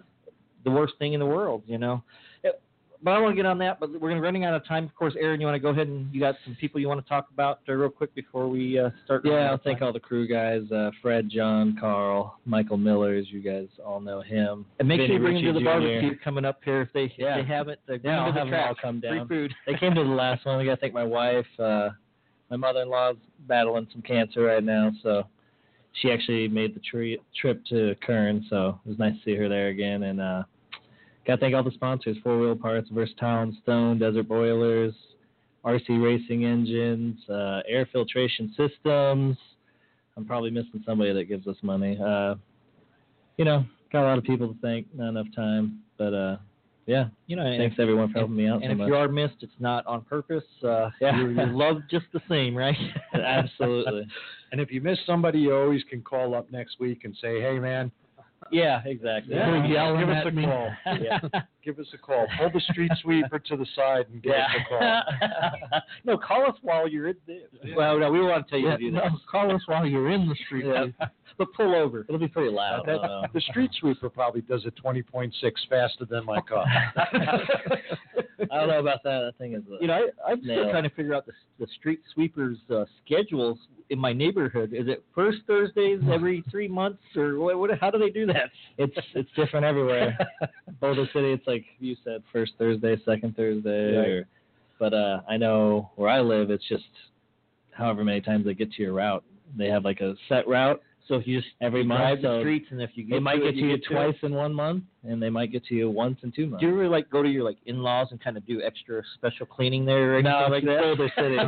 the worst thing in the world. You know. It- But I want to get on that. But we're going to running out of time. Of course, Aaron, you want to go ahead and you got some people you want to talk about uh, real quick before we uh, start. running Yeah, out I'll of thank time? all the crew guys, uh, Fred, John, Carl, Michael Millers. You guys all know him. And make Vinny sure you bring them to the Ritchie Junior barbecue coming up here if they Yeah. if they haven't. Uh, bring Yeah, them I'll to the have them all track. come down. Free food. They came to the last one. We got to thank my wife. Uh, my mother-in-law's battling some cancer right now, so she actually made the tri- trip to Kern, so it was nice to see her there again. And uh, got to thank all the sponsors: Four Wheel Parts, Versatile and Stone, Desert Boilers, R C Racing Engines, uh, Air Filtration Systems. I'm probably missing somebody that gives us money. Uh, you know, got a lot of people to thank. Not enough time, but uh, yeah. You know, and Thanks if, everyone for helping me out and so if much. you are missed, it's not on purpose. Uh, Yeah. you're, you're loved just the same, right? Absolutely. And if you miss somebody, you always can call up next week and say, hey, man, Yeah, exactly. Yeah. They're yelling give us at a me. call. Yeah. Give us a call. Pull the street sweeper to the side and give us a call. No, call us while you're in there. Well, no, we want to tell you Yeah, to do no, that. call us while you're in the street. Yeah. But pull over. It'll be pretty loud. That- though. the street sweeper probably does a twenty point six faster than my car. I don't know about that. That thing is. A, You know, I, I'm still Nail. trying to figure out the, the street sweepers' uh, schedules in my neighborhood. Is it first Thursdays every three months, or what, what? How do they do that? it's it's different everywhere. Boulder City, it's like you said, first Thursday, second Thursday. Right. Or, but uh, I know where I live, it's just however many times they get to your route. They have like a set route. So if you just every you month, drive the so streets, and if you get they might to get it, to you get to twice it. in one month, and they might get to you once in two months. Do you ever like go to your like in-laws and kind of do extra special cleaning there or anything No, like it's that? Boulder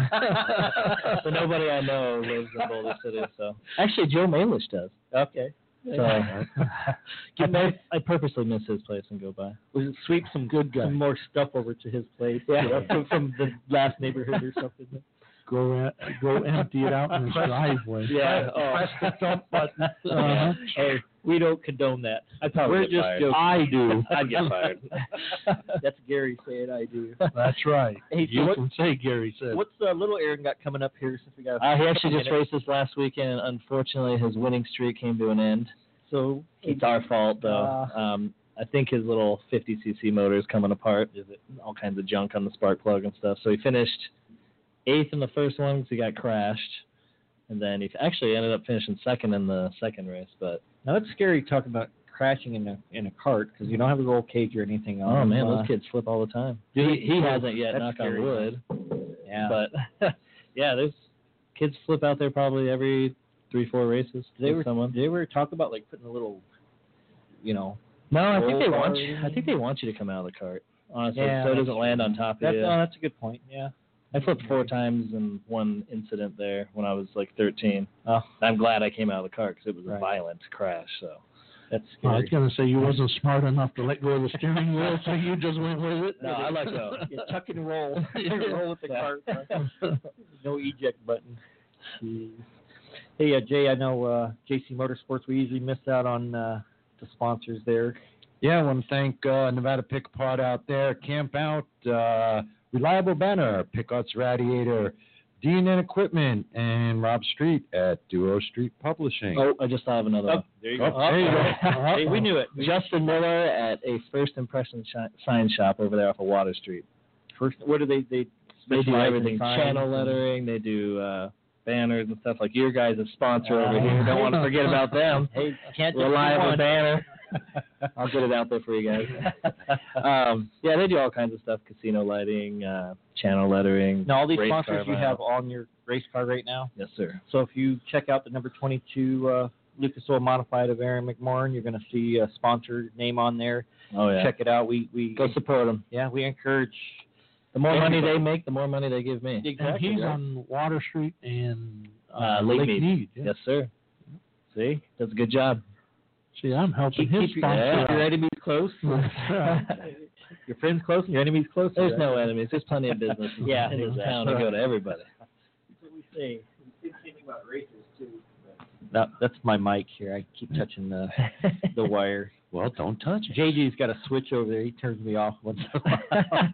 City. So nobody I know lives in Boulder City. So actually, Joe Malish does. Okay. So I, pur- I purposely miss his place and go by. We sweep some Good guy. some more stuff over to his place. Yeah. you know, from, from the last neighborhood or something. Go, e- go empty it out in his driveway. Yeah. Press- press the dump button. Uh-huh. Hey, we don't condone that. I'd probably We're get just fired. joking. I do. I'd get fired. That's Gary saying I do. That's right. Hey, so You what, can say Gary said. what's uh, little Aaron got coming up here since we got? Uh, he a actually couple just minutes? raced this last weekend, and unfortunately, his winning streak came to an end. So It's our fault, though. Uh, um, I think his little fifty c c motor is coming apart. There's all kinds of junk on the spark plug and stuff. So he finished eighth in the first one because he got crashed, and then he actually ended up finishing second in the second race. But now that's scary talking about crashing in a in a cart because you don't have a roll cage or anything on. oh man, Uh, those kids flip all the time. do He, they? he hasn't yet, That's knock scary. on wood. Yeah. But yeah, there's kids flip out there probably every three, four races. they with were someone. they were talk about like putting a little, you know. No, I think roll they bar want or you. I anything? think they want you to come out of the cart. Honestly, Yeah, so it that's doesn't land on top of That's you. oh, that's a good point. Yeah. I flipped four times in one incident there when I was like thirteen. Oh, I'm glad I came out of the car because it was a Right. violent crash. So that's I was scary. going to say you wasn't smart enough to let go of the steering wheel, so you just went with it. no, I let go. You tuck and roll. roll with the cart. No eject button. Jeez. Hey, uh, Jay, I know uh, J C Motorsports, we usually miss out on uh, the sponsors there. Yeah, I want to thank uh, Nevada Pick Apart out there, Camp Out, uh, Reliable Banner, Pickups Radiator, D and N Equipment, and Rob Street at Duo Street Publishing. Oh, I just thought of another Oh, one. there you Oh, go. there you go. Hey, we knew it. Justin Miller at a First Impression shi- sign shop over there off of Water Street. First, what do they they They do specialize in everything, signs channel and- lettering. They do uh, banners and stuff like your guys' sponsor over Uh, here. Don't want to forget about them. Hey, can't just do Reliable one. banner. I'll get it out there for you guys. um, yeah, they do all kinds of stuff: casino lighting, uh, channel lettering. Now, all these race sponsors car you vinyl. have on your race car right now. Yes, sir. So if you check out the number twenty-two uh, Lucas Oil Modified of Aaron McMorrin, you're going to see a sponsor name on there. Oh yeah. Check it out. We we Go support them. yeah we encourage. The more money Everybody. they make, the more money they give me. And Exactly. he's right? on Water Street and Uh, Lake Mead. yeah. Yes, sir. See, does a good job. See, I'm helping Keep, his keep your, sponsor. keep your out. enemies close. Your friends close and your enemies close. There's no enemies. There's plenty of business in, Yeah, in this exactly. town to go to everybody. That's what we say. We say something about races too. That, that's my mic here. I keep touching the the wire. Well, don't touch it. J G's got a switch over there. He turns me off once in a while.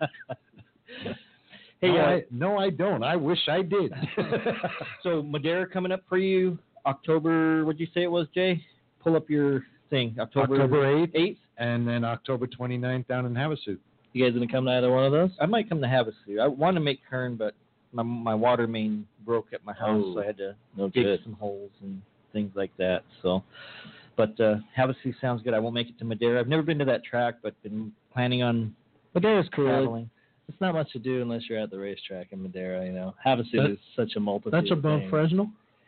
Hey, no, uh, I, no, I don't. I wish I did. so Madera coming up for you October. What'd you say it was, Jay? Pull up your thing. October October eighth, eighth. and then October twenty-ninth down in Havasu. You guys gonna come to either one of those? I might come to Havasu. I want to make Kern, but my my water main broke at my house, Oh, so I had to no dig good. some holes and things like that. So, but uh, Havasu sounds good. I won't make it to Madera. I've never been to that track, but been planning on Madera's cool. traveling. It's not much to do unless you're at the racetrack in Madera. You know, Havasu That- is such a multitude. That's of above things. Fresno.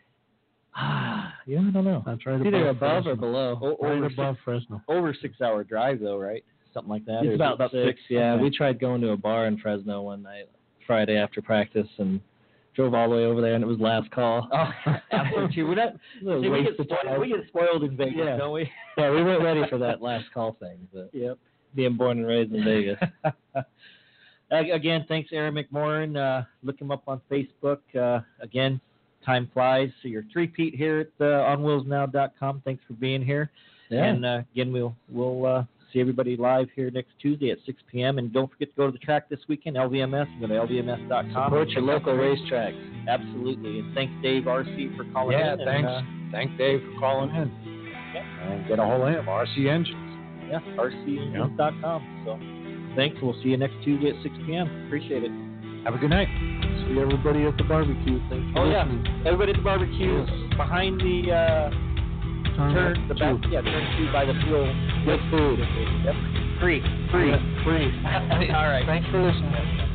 Ah, yeah, I don't know. That's right It's either above above or Fresno. below. O- Right over above Fresno. over six hour drive though, right? Something like that. Or is It's it about, six. Yeah, Okay. we tried going to a bar in Fresno one night, Friday after practice, and drove all the way over there, and it was last call. Oh, after two. We're not. It was a See, we, waste get of spoiled, time. we get spoiled in Vegas, Yeah. don't we? Yeah, we weren't ready for that last call thing, but Yep. being born and raised in Vegas. Ag- Again, thanks, Aaron McMorrin. Uh, look him up on Facebook. Uh, again, time flies. So you're three-peat here at uh, on wheels now dot com. Thanks for being here. Yeah. And uh, again, we'll we'll uh, see everybody live here next Tuesday at six p.m. And don't forget to go to the track this weekend, L V M S. Go to L V M S dot com. Support your local racetracks. Absolutely. And thanks, Dave R C, for calling Yeah, in. and, thanks. uh, Thank Dave for calling in. And get a hold of him, R C Engines. yeah, R C dot com. So thanks. We'll see you next Tuesday at six p.m. Appreciate it. Have a good night. See everybody at the barbecue. Thanks for Oh, yeah. listening. Everybody at the barbecue behind the uh, turn, the back, two. yeah, turn two by the fuel. Good food. Yep. Free. Free. Free. All right. Thanks for listening.